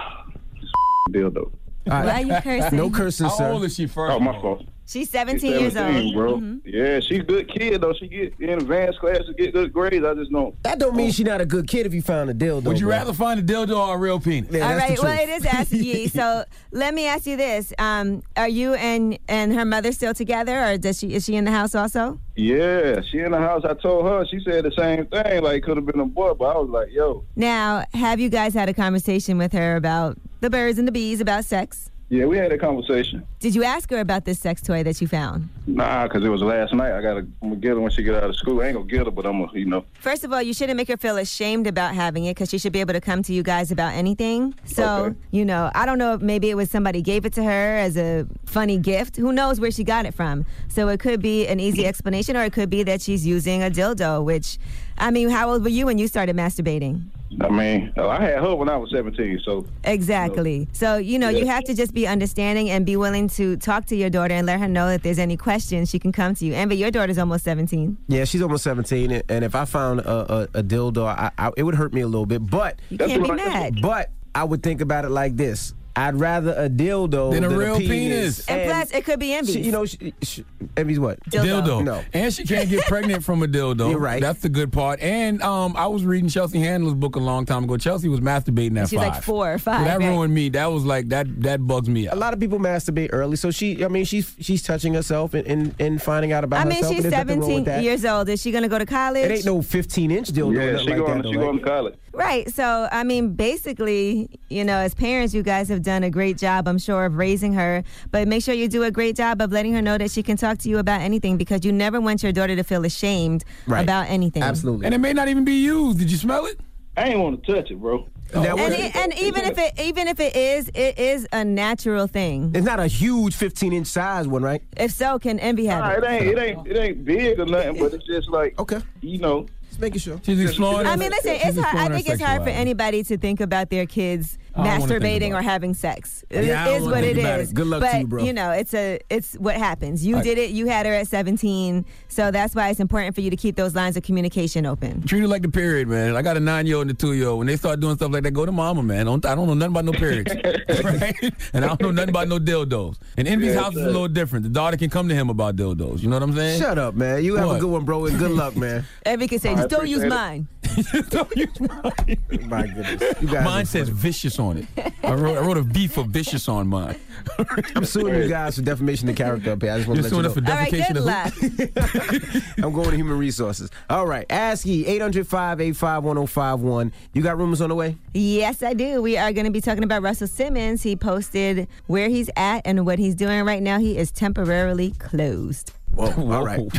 [SPEAKER 2] Dildo.
[SPEAKER 6] Why are you cursing?
[SPEAKER 7] No cursing,
[SPEAKER 2] How
[SPEAKER 7] sir.
[SPEAKER 2] old is she first? Oh, my fault.
[SPEAKER 6] She's seventeen years old.
[SPEAKER 2] bro.
[SPEAKER 6] Mhm.
[SPEAKER 2] Yeah, she's a good kid, though. She get in advanced classes, get good grades. I just don't.
[SPEAKER 7] That don't mean she's not a good kid if you found a dildo.
[SPEAKER 8] Would you
[SPEAKER 7] bro.
[SPEAKER 8] rather find a dildo or a real penis?
[SPEAKER 7] Yeah,
[SPEAKER 6] All
[SPEAKER 7] that's the
[SPEAKER 6] right. Well,
[SPEAKER 7] truth.
[SPEAKER 6] it is Ask Yee. So let me ask you this: um, Are you and and her mother still together, or does she is she in the house also?
[SPEAKER 2] Yeah, she in the house. I told her. She said the same thing. Like, could have been a boy, but I was like, yo.
[SPEAKER 6] Now, have you guys had a conversation with her about the birds and the bees, about sex?
[SPEAKER 2] Yeah, we had a conversation.
[SPEAKER 6] Did you ask her about this sex toy that you found?
[SPEAKER 2] Nah, because it was last night. I gotta I'm gonna get her when she get out of school. I ain't gonna get her, but I'm gonna, you know.
[SPEAKER 6] First of all, you shouldn't make her feel ashamed about having it because she should be able to come to you guys about anything. So,
[SPEAKER 2] Okay.
[SPEAKER 6] you know, I don't know if maybe it was somebody gave it to her as a funny gift. Who knows where she got it from? So it could be an easy explanation, or it could be that she's using a dildo, which, I mean, how old were you when you started masturbating?
[SPEAKER 2] I mean, I had her when I was seventeen, so.
[SPEAKER 6] Exactly. So, you know,
[SPEAKER 2] Yeah.
[SPEAKER 6] you have to just be understanding and be willing to talk to your daughter and let her know that there's any questions, she can come to you. Amber, your daughter's almost seventeen.
[SPEAKER 7] Yeah, she's almost seventeen, and- and if I found a, a, a dildo, I, I, it would hurt me a little bit. But
[SPEAKER 6] You can't be mad.
[SPEAKER 7] But I would think about it like this: I'd rather a dildo
[SPEAKER 8] Than
[SPEAKER 7] than
[SPEAKER 8] a real penis.
[SPEAKER 6] And plus, it could be Envy's.
[SPEAKER 7] She, you know, she, she, Envy's what?
[SPEAKER 8] Dildo.
[SPEAKER 7] No.
[SPEAKER 8] And she can't get pregnant from a dildo.
[SPEAKER 7] You're right.
[SPEAKER 8] That's the good part. And um, I was reading Chelsea Handler's book a long time ago. Chelsea was masturbating at
[SPEAKER 6] She's
[SPEAKER 8] five.
[SPEAKER 6] like four or five,
[SPEAKER 8] So that
[SPEAKER 6] right?
[SPEAKER 8] ruined me. That was like, that that bugs me
[SPEAKER 7] A
[SPEAKER 8] out.
[SPEAKER 7] lot of people masturbate early, so she, I mean, she's she's touching herself and, and, and finding out about
[SPEAKER 6] I mean,
[SPEAKER 7] herself.
[SPEAKER 6] she's
[SPEAKER 7] and there's nothing wrong with
[SPEAKER 6] seventeen
[SPEAKER 7] that.
[SPEAKER 6] years old. Is she going to go to college?
[SPEAKER 7] It ain't no fifteen inch dildo. or
[SPEAKER 2] Yeah,
[SPEAKER 7] nothing
[SPEAKER 2] she
[SPEAKER 7] like
[SPEAKER 2] going,
[SPEAKER 7] that, though,
[SPEAKER 2] she
[SPEAKER 7] right?
[SPEAKER 2] going to college.
[SPEAKER 6] Right. So, I mean, basically, you know, as parents, you guys have done a great job, I'm sure, of raising her. But make sure you do a great job of letting her know that she can talk to you about anything, because you never want your daughter to feel ashamed
[SPEAKER 7] Right.
[SPEAKER 6] about anything.
[SPEAKER 7] Absolutely.
[SPEAKER 8] And it may not even be used. Did you smell it?
[SPEAKER 2] I ain't want to touch it, bro.
[SPEAKER 7] Now,
[SPEAKER 6] And,
[SPEAKER 7] what-
[SPEAKER 6] it, and even if it even if it is, it is a natural thing.
[SPEAKER 7] it's not a huge fifteen inch size one, right?
[SPEAKER 6] If so, can Envy have
[SPEAKER 2] Nah,
[SPEAKER 6] it?
[SPEAKER 2] it ain't, it ain't, it ain't big or nothing, but it's just like,
[SPEAKER 7] Okay.
[SPEAKER 2] you know.
[SPEAKER 7] Just making sure.
[SPEAKER 8] She's exploring.
[SPEAKER 6] I
[SPEAKER 8] her-
[SPEAKER 6] mean, listen,
[SPEAKER 8] she's
[SPEAKER 6] it's hard. I
[SPEAKER 8] exploring her
[SPEAKER 6] think it's hard for
[SPEAKER 8] sexuality.
[SPEAKER 6] anybody to think about their kids
[SPEAKER 8] I don't wanna think
[SPEAKER 6] masturbating
[SPEAKER 8] about
[SPEAKER 6] or
[SPEAKER 8] it.
[SPEAKER 6] having sex. It
[SPEAKER 8] Yeah, I don't
[SPEAKER 6] is
[SPEAKER 8] wanna
[SPEAKER 6] what
[SPEAKER 8] think
[SPEAKER 6] it
[SPEAKER 8] about
[SPEAKER 6] is.
[SPEAKER 8] it. Good luck
[SPEAKER 6] but,
[SPEAKER 8] to you, bro.
[SPEAKER 6] know, it's a it's what happens. You
[SPEAKER 8] I-
[SPEAKER 6] did it. You had her at seventeen, so that's why it's important for you to keep those lines of communication open.
[SPEAKER 8] Treat it like the period, man. I got a nine-year-old and a two-year-old. When they start doing stuff like that, go to mama, man. Don't, I don't know nothing about no periods. Right? And I don't know nothing about no dildos. And Envy's
[SPEAKER 2] Yeah,
[SPEAKER 8] house is a
[SPEAKER 2] sure.
[SPEAKER 8] little different. The daughter can come to him about dildos. You know what I'm saying?
[SPEAKER 7] Shut up, man. You have
[SPEAKER 8] What?
[SPEAKER 7] a good one, bro, and good luck, man.
[SPEAKER 6] Envy can say,
[SPEAKER 2] I
[SPEAKER 6] just don't use
[SPEAKER 2] appreciate it.
[SPEAKER 6] mine.
[SPEAKER 8] Don't use mine.
[SPEAKER 7] My goodness. You guys
[SPEAKER 8] Mine
[SPEAKER 7] are
[SPEAKER 8] says
[SPEAKER 7] funny.
[SPEAKER 8] vicious on it. I wrote, I wrote a V for vicious on mine.
[SPEAKER 7] I'm suing you guys for defamation of character up here. I just want
[SPEAKER 8] You're
[SPEAKER 7] to let you
[SPEAKER 8] suing
[SPEAKER 7] know.
[SPEAKER 8] us for
[SPEAKER 6] All right,
[SPEAKER 8] defecation
[SPEAKER 6] good
[SPEAKER 8] of who?
[SPEAKER 6] luck.
[SPEAKER 7] I'm going to human resources. All right. Ask Yee, eight hundred, five eight five, one oh five one. You got rumors on the way?
[SPEAKER 6] Yes, I do. We are going to be talking about Russell Simmons. He posted where he's at and what he's doing right now. He is temporarily closed.
[SPEAKER 7] Whoa, all right.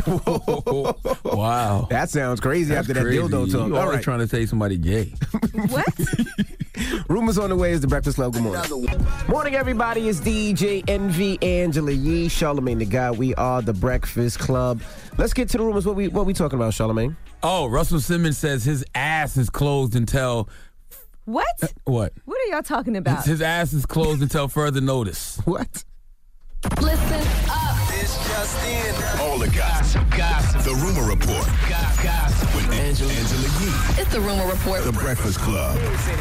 [SPEAKER 8] Wow.
[SPEAKER 7] That sounds crazy
[SPEAKER 8] That's
[SPEAKER 7] after that
[SPEAKER 8] crazy.
[SPEAKER 7] dildo talk.
[SPEAKER 8] You
[SPEAKER 7] All
[SPEAKER 8] always
[SPEAKER 7] right.
[SPEAKER 8] trying to say somebody gay.
[SPEAKER 6] What?
[SPEAKER 7] Rumors on the way is the Breakfast Club. Good morning. Morning, everybody. It's D J Envy, Angela Yee, Charlamagne the Guy. We are the Breakfast Club. Let's get to the rumors. What we what we talking about, Charlamagne?
[SPEAKER 8] Oh, Russell Simmons says his ass is closed until
[SPEAKER 6] What?
[SPEAKER 8] what?
[SPEAKER 6] What are y'all talking about?
[SPEAKER 8] His, his ass is closed until further notice.
[SPEAKER 7] What?
[SPEAKER 18] Listen up.
[SPEAKER 10] This just in. All the gossip. Gossip. The Rumor Report. Gossip. With Angela, Angela Yee.
[SPEAKER 18] It's the Rumor Report.
[SPEAKER 10] The Breakfast Club.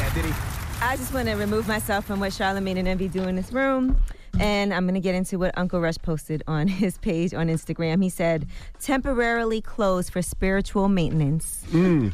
[SPEAKER 6] I just want to remove myself from what Charlamagne and Envy do in this room. And I'm going to get into what Uncle Rush posted on his page on Instagram. He said, temporarily closed for spiritual maintenance.
[SPEAKER 7] Mm.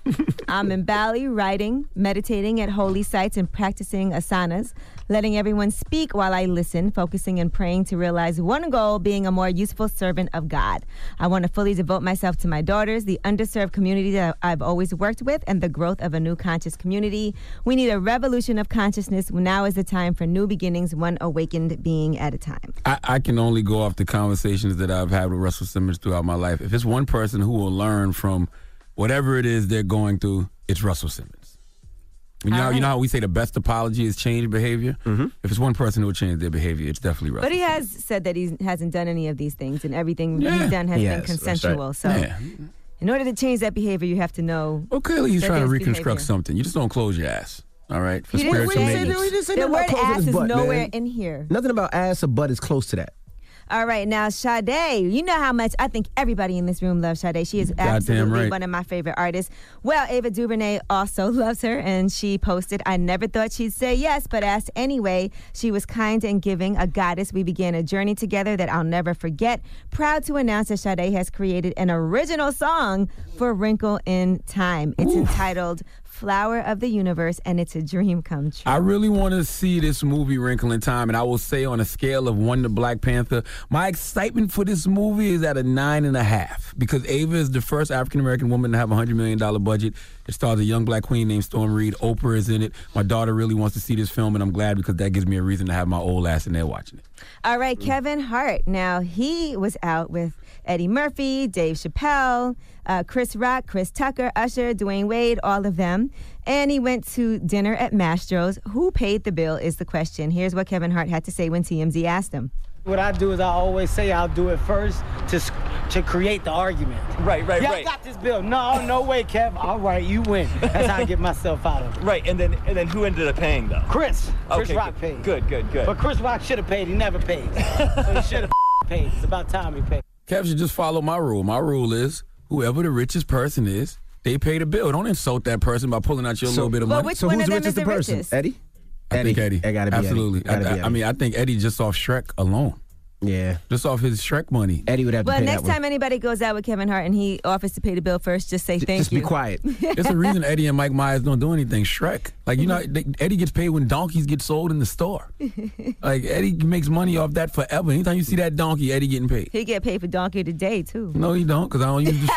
[SPEAKER 6] I'm in Bali writing, meditating at holy sites, and practicing asanas, letting everyone speak while I listen, focusing and praying to realize one goal, being a more useful servant of God. I want to fully devote myself to my daughters, the underserved community that I've always worked with, and the growth of a new conscious community. We need a revolution of consciousness. Now is the time for new beginnings, one awakened being at a time.
[SPEAKER 8] I, I can only go off the conversations that I've had with Russell Simmons throughout my life. If it's one person who will learn from whatever it is they're going through, it's Russell Simmons. You know,
[SPEAKER 6] right.
[SPEAKER 8] you know how we say the best apology is change behavior? Mm-hmm. If it's one person who will change their behavior, it's definitely Russell.
[SPEAKER 6] But he has said that he hasn't done any of these things, and everything
[SPEAKER 8] Yeah.
[SPEAKER 6] he's done has
[SPEAKER 8] He
[SPEAKER 6] been
[SPEAKER 8] has,
[SPEAKER 6] consensual.
[SPEAKER 8] that's right.
[SPEAKER 6] So,
[SPEAKER 8] Yeah.
[SPEAKER 6] in order to change that behavior, you have to know.
[SPEAKER 8] Well, clearly he's
[SPEAKER 6] that
[SPEAKER 8] trying to
[SPEAKER 6] there's
[SPEAKER 8] reconstruct
[SPEAKER 6] behavior.
[SPEAKER 8] something. You just don't close your ass. All right? For
[SPEAKER 6] He didn't
[SPEAKER 8] spiritual
[SPEAKER 6] say-
[SPEAKER 8] maintenance.
[SPEAKER 16] He didn't say
[SPEAKER 6] The
[SPEAKER 16] nothing about
[SPEAKER 6] word
[SPEAKER 16] closing
[SPEAKER 6] ass
[SPEAKER 16] his
[SPEAKER 6] is
[SPEAKER 16] butt,
[SPEAKER 6] nowhere
[SPEAKER 16] man.
[SPEAKER 6] in here.
[SPEAKER 16] Nothing about ass or butt is close to that.
[SPEAKER 6] All right, now Sade, you know how much I think everybody in this room loves Sade. She is absolutely
[SPEAKER 8] right.
[SPEAKER 6] one of my favorite artists. Well, Ava DuVernay also loves her, and she posted, "I never thought she'd say yes, but asked anyway. She was kind and giving, a goddess. We began a journey together that I'll never forget. Proud to announce that Sade has created an original song for Wrinkle in Time. It's entitled Flower of the Universe, and it's a dream come true."
[SPEAKER 8] I really want to see this movie Wrinkle in Time, and I will say on a scale of one to Black Panther, my excitement for this movie is at a nine and a half because Ava is the first African-American woman to have a one hundred million dollars budget. It stars a young black queen named Storm Reed. Oprah is in it. My daughter really wants to see this film, and I'm glad because that gives me a reason to have my old ass in there watching it.
[SPEAKER 6] All right, Kevin Hart. Now, he was out with Eddie Murphy, Dave Chappelle, uh, Chris Rock, Chris Tucker, Usher, Dwayne Wade, all of them. And he went to dinner at Mastro's. Who paid the bill is the question. Here's what Kevin Hart had to say when T M Z asked him.
[SPEAKER 3] What I do is I always say I'll do it first to s- to create the argument.
[SPEAKER 9] Right, right,
[SPEAKER 3] Y'all
[SPEAKER 9] right.
[SPEAKER 3] got this bill. No, no way, Kev. All right, you win. That's how I get myself out of it.
[SPEAKER 9] Right, and then and then who ended up paying though?
[SPEAKER 3] Chris. Chris
[SPEAKER 9] Okay,
[SPEAKER 3] Rock
[SPEAKER 9] good,
[SPEAKER 3] paid.
[SPEAKER 9] Good, good, good.
[SPEAKER 3] But Chris Rock should have paid. He never paid. So he should have paid. It's about time he paid.
[SPEAKER 8] Kev should just follow my rule. My rule is whoever the richest person is, they pay the bill. Don't insult that person by pulling out your
[SPEAKER 16] So-
[SPEAKER 8] little bit of
[SPEAKER 6] Well,
[SPEAKER 8] money.
[SPEAKER 6] which
[SPEAKER 16] So
[SPEAKER 6] one
[SPEAKER 16] who's
[SPEAKER 6] of
[SPEAKER 16] the
[SPEAKER 6] them is
[SPEAKER 16] richest
[SPEAKER 6] the
[SPEAKER 16] person?
[SPEAKER 6] richest?
[SPEAKER 16] Eddie?
[SPEAKER 8] I think Eddie.
[SPEAKER 16] It gotta be
[SPEAKER 8] Absolutely.
[SPEAKER 16] Eddie. It gotta
[SPEAKER 8] I,
[SPEAKER 16] be
[SPEAKER 8] I- I
[SPEAKER 16] Eddie.
[SPEAKER 8] mean, I think Eddie just off Shrek alone.
[SPEAKER 16] Yeah.
[SPEAKER 8] Just off his Shrek money.
[SPEAKER 16] Eddie would have to
[SPEAKER 6] Well,
[SPEAKER 16] pay
[SPEAKER 6] next
[SPEAKER 16] that one.
[SPEAKER 6] time anybody goes out with Kevin Hart and he offers to pay the bill first, just say thank
[SPEAKER 16] Just
[SPEAKER 6] you.
[SPEAKER 16] be quiet.
[SPEAKER 8] There's a reason Eddie and Mike Myers don't do anything. Shrek. Like, you know, they, Eddie gets paid when donkeys get sold in the store. Like, Eddie makes money off that forever. Anytime you see that donkey, Eddie getting paid.
[SPEAKER 6] He get paid for Donkey of the Day, too.
[SPEAKER 8] No, he don't, because I don't use the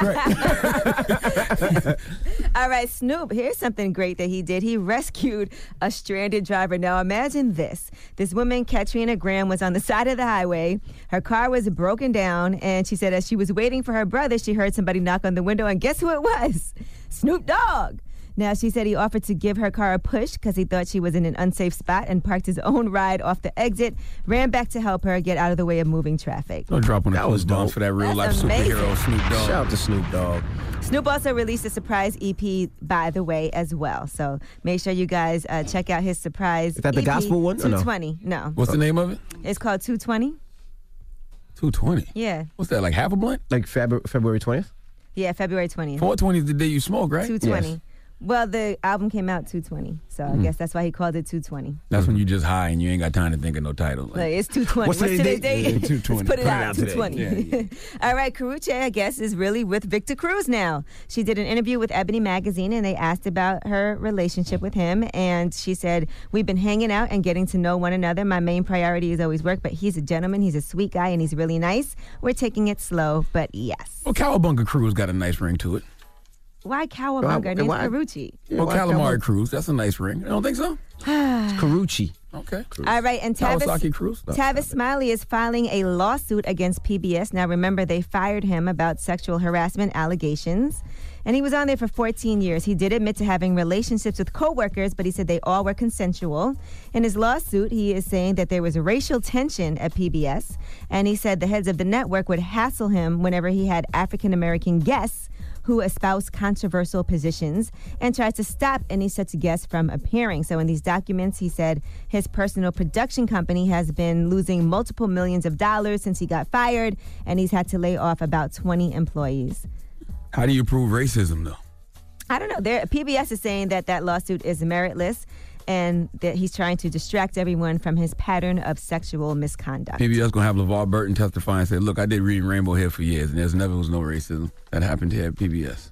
[SPEAKER 8] Shrek.
[SPEAKER 6] All right, Snoop, here's something great that he did. He rescued a stranded driver. Now, imagine this. This woman, Katrina Graham, was on the side of the highway. Her car was broken down, and she said as she was waiting for her brother, she heard somebody knock on the window, and guess who it was? Snoop Dogg. Now, she said he offered to give her car a push because he thought she was in an unsafe spot and parked his own ride off the exit, ran back to help her get out of the way of moving traffic.
[SPEAKER 8] Don't drop on the
[SPEAKER 16] That was
[SPEAKER 8] bombs
[SPEAKER 16] dope.
[SPEAKER 8] for that real life
[SPEAKER 6] That's amazing.
[SPEAKER 8] superhero Snoop Dogg.
[SPEAKER 16] Shout out to Snoop Dogg.
[SPEAKER 6] Snoop also released a surprise E P, by the way, as well. So make sure you guys uh, check out his surprise
[SPEAKER 16] Is that the
[SPEAKER 6] E P,
[SPEAKER 16] gospel one or no?
[SPEAKER 6] two twenty. No.
[SPEAKER 8] What's the name of it?
[SPEAKER 6] It's called two twenty.
[SPEAKER 8] two twenty.
[SPEAKER 6] Yeah.
[SPEAKER 8] What's that, like half a blunt?
[SPEAKER 16] Like February, February twentieth?
[SPEAKER 6] Yeah, February twentieth.
[SPEAKER 8] four twenty is the day you smoke, right?
[SPEAKER 6] two twenty. Well, the album came out two twenty, so I
[SPEAKER 8] Mhm.
[SPEAKER 6] guess that's why he called it two twenty.
[SPEAKER 8] That's when you just high and you ain't got time to think of no title. Like,
[SPEAKER 6] Like, it's two twenty.
[SPEAKER 8] What's
[SPEAKER 6] What's
[SPEAKER 8] today's
[SPEAKER 6] today's
[SPEAKER 8] date?
[SPEAKER 6] date?
[SPEAKER 8] two twenty.
[SPEAKER 6] Let's put it
[SPEAKER 8] Put it
[SPEAKER 6] out,
[SPEAKER 8] out
[SPEAKER 6] two
[SPEAKER 8] today.
[SPEAKER 6] twenty.
[SPEAKER 8] Yeah,
[SPEAKER 6] All right, Karrueche, I guess, is really with Victor Cruz now. She did an interview with Ebony Magazine, and they asked about her relationship with him, and she said, we've been hanging out and getting to know one another. My main priority is always work, but he's a gentleman, he's a sweet guy, and he's really nice. We're taking it slow, but yes.
[SPEAKER 8] Well, Cowabunga Cruz got a nice ring to it.
[SPEAKER 6] Why Cowabunga? Her name's
[SPEAKER 8] why-
[SPEAKER 6] Karrueche.
[SPEAKER 8] well, Calamari Cruz, that's a nice ring. You don't think so?
[SPEAKER 16] Karrueche.
[SPEAKER 8] Okay.
[SPEAKER 6] All right, and Tavis,
[SPEAKER 8] Kawasaki Cruz? No,
[SPEAKER 6] Tavis Smiley is filing a lawsuit against P B S. Now, remember, they fired him about sexual harassment allegations, and he was on there for fourteen years. He did admit to having relationships with coworkers, but he said they all were consensual. In his lawsuit, he is saying that there was racial tension at P B S, and he said the heads of the network would hassle him whenever he had African-American guests who espouse controversial positions and tried to stop any such guests from appearing. So in these documents, he said his personal production company has been losing multiple millions of dollars since he got fired, and he's had to lay off about twenty employees.
[SPEAKER 8] How do you prove racism, though?
[SPEAKER 6] I don't know. There, P B S is saying that that lawsuit is meritless and that he's trying to distract everyone from his pattern of sexual misconduct.
[SPEAKER 8] P B S going to have LeVar Burton testify and say, look, I did Reading Rainbow here for years, and there's never was no racism that happened here at P B S.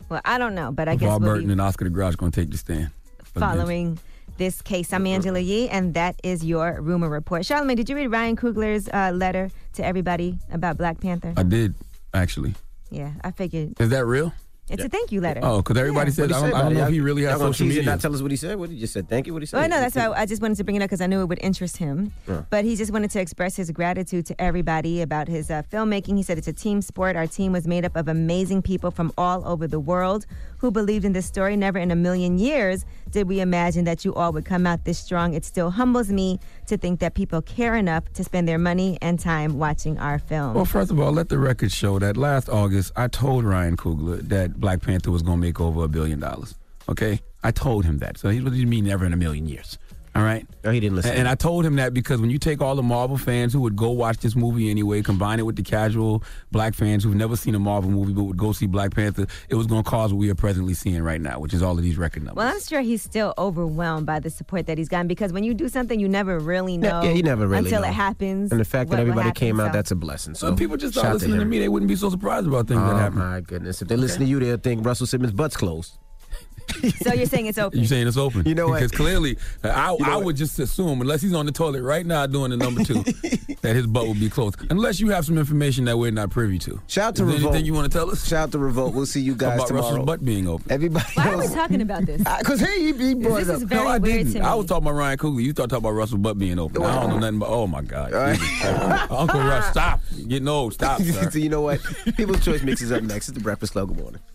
[SPEAKER 6] Well, I don't know, but I guess
[SPEAKER 8] LeVar
[SPEAKER 6] we'll
[SPEAKER 8] Burton
[SPEAKER 6] be
[SPEAKER 8] and Oscar the Grouch going to take the stand.
[SPEAKER 6] following this case. I'm Angela Yee, and that is your rumor report. Charlamagne, did you read Ryan Coogler's uh, letter to everybody about Black Panther?
[SPEAKER 8] I did, actually.
[SPEAKER 6] Yeah, I figured.
[SPEAKER 8] Is that real?
[SPEAKER 6] It's a thank you letter.
[SPEAKER 8] Oh, because everybody
[SPEAKER 6] Yeah.
[SPEAKER 8] said, I don't, I don't know if he really has
[SPEAKER 7] Y'all gonna
[SPEAKER 8] social
[SPEAKER 7] tease it,
[SPEAKER 8] media.
[SPEAKER 7] not tell us what he said? What he just said? Thank you. What he said?
[SPEAKER 6] Well, no, that's why I just wanted to bring it up because I knew it would interest him.
[SPEAKER 7] Yeah.
[SPEAKER 6] But he just wanted to express his gratitude to everybody about his uh, filmmaking. He said it's a team sport. Our team was made up of amazing people from all over the world who believed in this story. Never in a million years did we imagine that you all would come out this strong. It still humbles me to think that people care enough to spend their money and time watching our film.
[SPEAKER 8] Well, first of all, let the record show that last August, I told Ryan Coogler that Black Panther was going to make over a billion dollars. Okay? I told him that. So he what did you mean never in a million years? All right?
[SPEAKER 7] No, he didn't listen.
[SPEAKER 8] And, and I told him that because when you take all the Marvel fans who would go watch this movie anyway, combine it with the casual black fans who've never seen a Marvel movie but would go see Black Panther, it was going to cause what we are presently seeing right now, which is all of these record numbers.
[SPEAKER 6] Well, I'm sure he's still overwhelmed by the support that he's gotten because when you do something, you never really know
[SPEAKER 7] Yeah, you never really
[SPEAKER 6] until
[SPEAKER 7] know.
[SPEAKER 6] it happens.
[SPEAKER 7] And the fact
[SPEAKER 6] what
[SPEAKER 7] that
[SPEAKER 6] will
[SPEAKER 7] everybody
[SPEAKER 6] happen,
[SPEAKER 7] came out,
[SPEAKER 6] so.
[SPEAKER 7] that's a blessing. So
[SPEAKER 8] Well, people just
[SPEAKER 7] shout
[SPEAKER 8] start
[SPEAKER 7] to
[SPEAKER 8] listening to
[SPEAKER 7] him.
[SPEAKER 8] me, they wouldn't be so surprised about things
[SPEAKER 7] oh,
[SPEAKER 8] that happen.
[SPEAKER 7] my goodness. If they listen to you, they'll think Russell Simmons' butt's closed.
[SPEAKER 6] So you're saying it's open?
[SPEAKER 8] You saying it's open?
[SPEAKER 7] You know what?
[SPEAKER 8] Because clearly, I,
[SPEAKER 7] You know
[SPEAKER 8] I
[SPEAKER 7] what?
[SPEAKER 8] would just assume, unless he's on the toilet right now doing the number two, that his butt would be closed. Unless you have some information that we're not privy to.
[SPEAKER 7] Shout out to
[SPEAKER 8] Is there
[SPEAKER 7] Revolt.
[SPEAKER 8] anything you want to tell us?
[SPEAKER 7] Shout out to Revolt. We'll see you guys
[SPEAKER 8] about
[SPEAKER 7] tomorrow.
[SPEAKER 8] Russell's butt being open.
[SPEAKER 7] Everybody
[SPEAKER 6] Why are we
[SPEAKER 7] else.
[SPEAKER 6] talking about this?
[SPEAKER 7] Because he, he brought
[SPEAKER 6] This
[SPEAKER 7] it up.
[SPEAKER 6] is very
[SPEAKER 8] no, I
[SPEAKER 6] weird
[SPEAKER 8] didn't.
[SPEAKER 6] to me.
[SPEAKER 8] I was talking about Ryan Coogler. You started talking about Russell's butt being open. I don't know nothing about. Oh my God,
[SPEAKER 7] All right.
[SPEAKER 8] Jesus. Uncle Russ, stop! You're getting old. Stop, sir.
[SPEAKER 7] So you know what? People's Choice Mix is up next. It's the Breakfast Club. Good morning.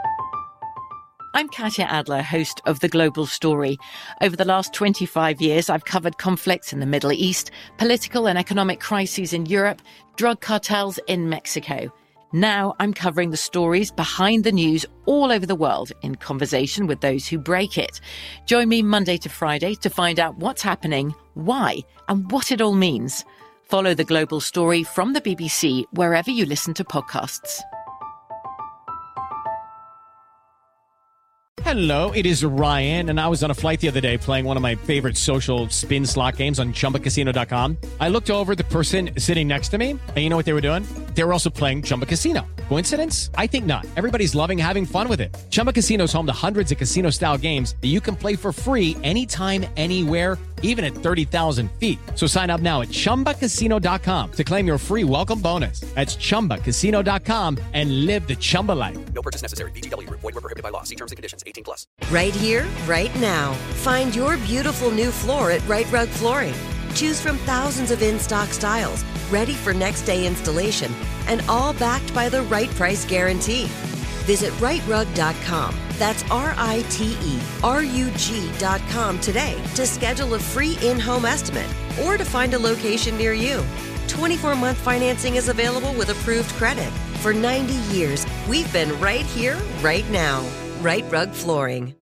[SPEAKER 11] I'm Katya Adler, host of The Global Story. Over the last twenty-five years, I've covered conflicts in the Middle East, political and economic crises in Europe, drug cartels in Mexico. Now I'm covering the stories behind the news all over the world in conversation with those who break it. Join me Monday to Friday to find out what's happening, why, and what it all means. Follow The Global Story from the B B C wherever you listen to podcasts.
[SPEAKER 12] Hello, it is Ryan, and I was on a flight the other day playing one of my favorite social spin slot games on Chumba Casino dot com. I looked over at the person sitting next to me, and you know what they were doing? They were also playing Chumba Casino. Coincidence? I think not. Everybody's loving having fun with it. Chumba Casino is home to hundreds of casino-style games that you can play for free anytime, anywhere, even at thirty thousand feet. So sign up now at Chumba Casino dot com to claim your free welcome bonus. That's Chumba Casino dot com and live the Chumba life.
[SPEAKER 14] No purchase necessary. V G W. Void where prohibited by law. See terms and conditions. eighteen plus.
[SPEAKER 15] Right here, right now. Find your beautiful new floor at Right Rug Flooring. Choose from thousands of in-stock styles, ready for next day installation, and all backed by the right price guarantee. Visit right rug dot com. That's R I T E R U G dot com today to schedule a free in-home estimate or to find a location near you. twenty-four month financing is available with approved credit. For ninety years, we've been right here, right now. Right Rug Flooring.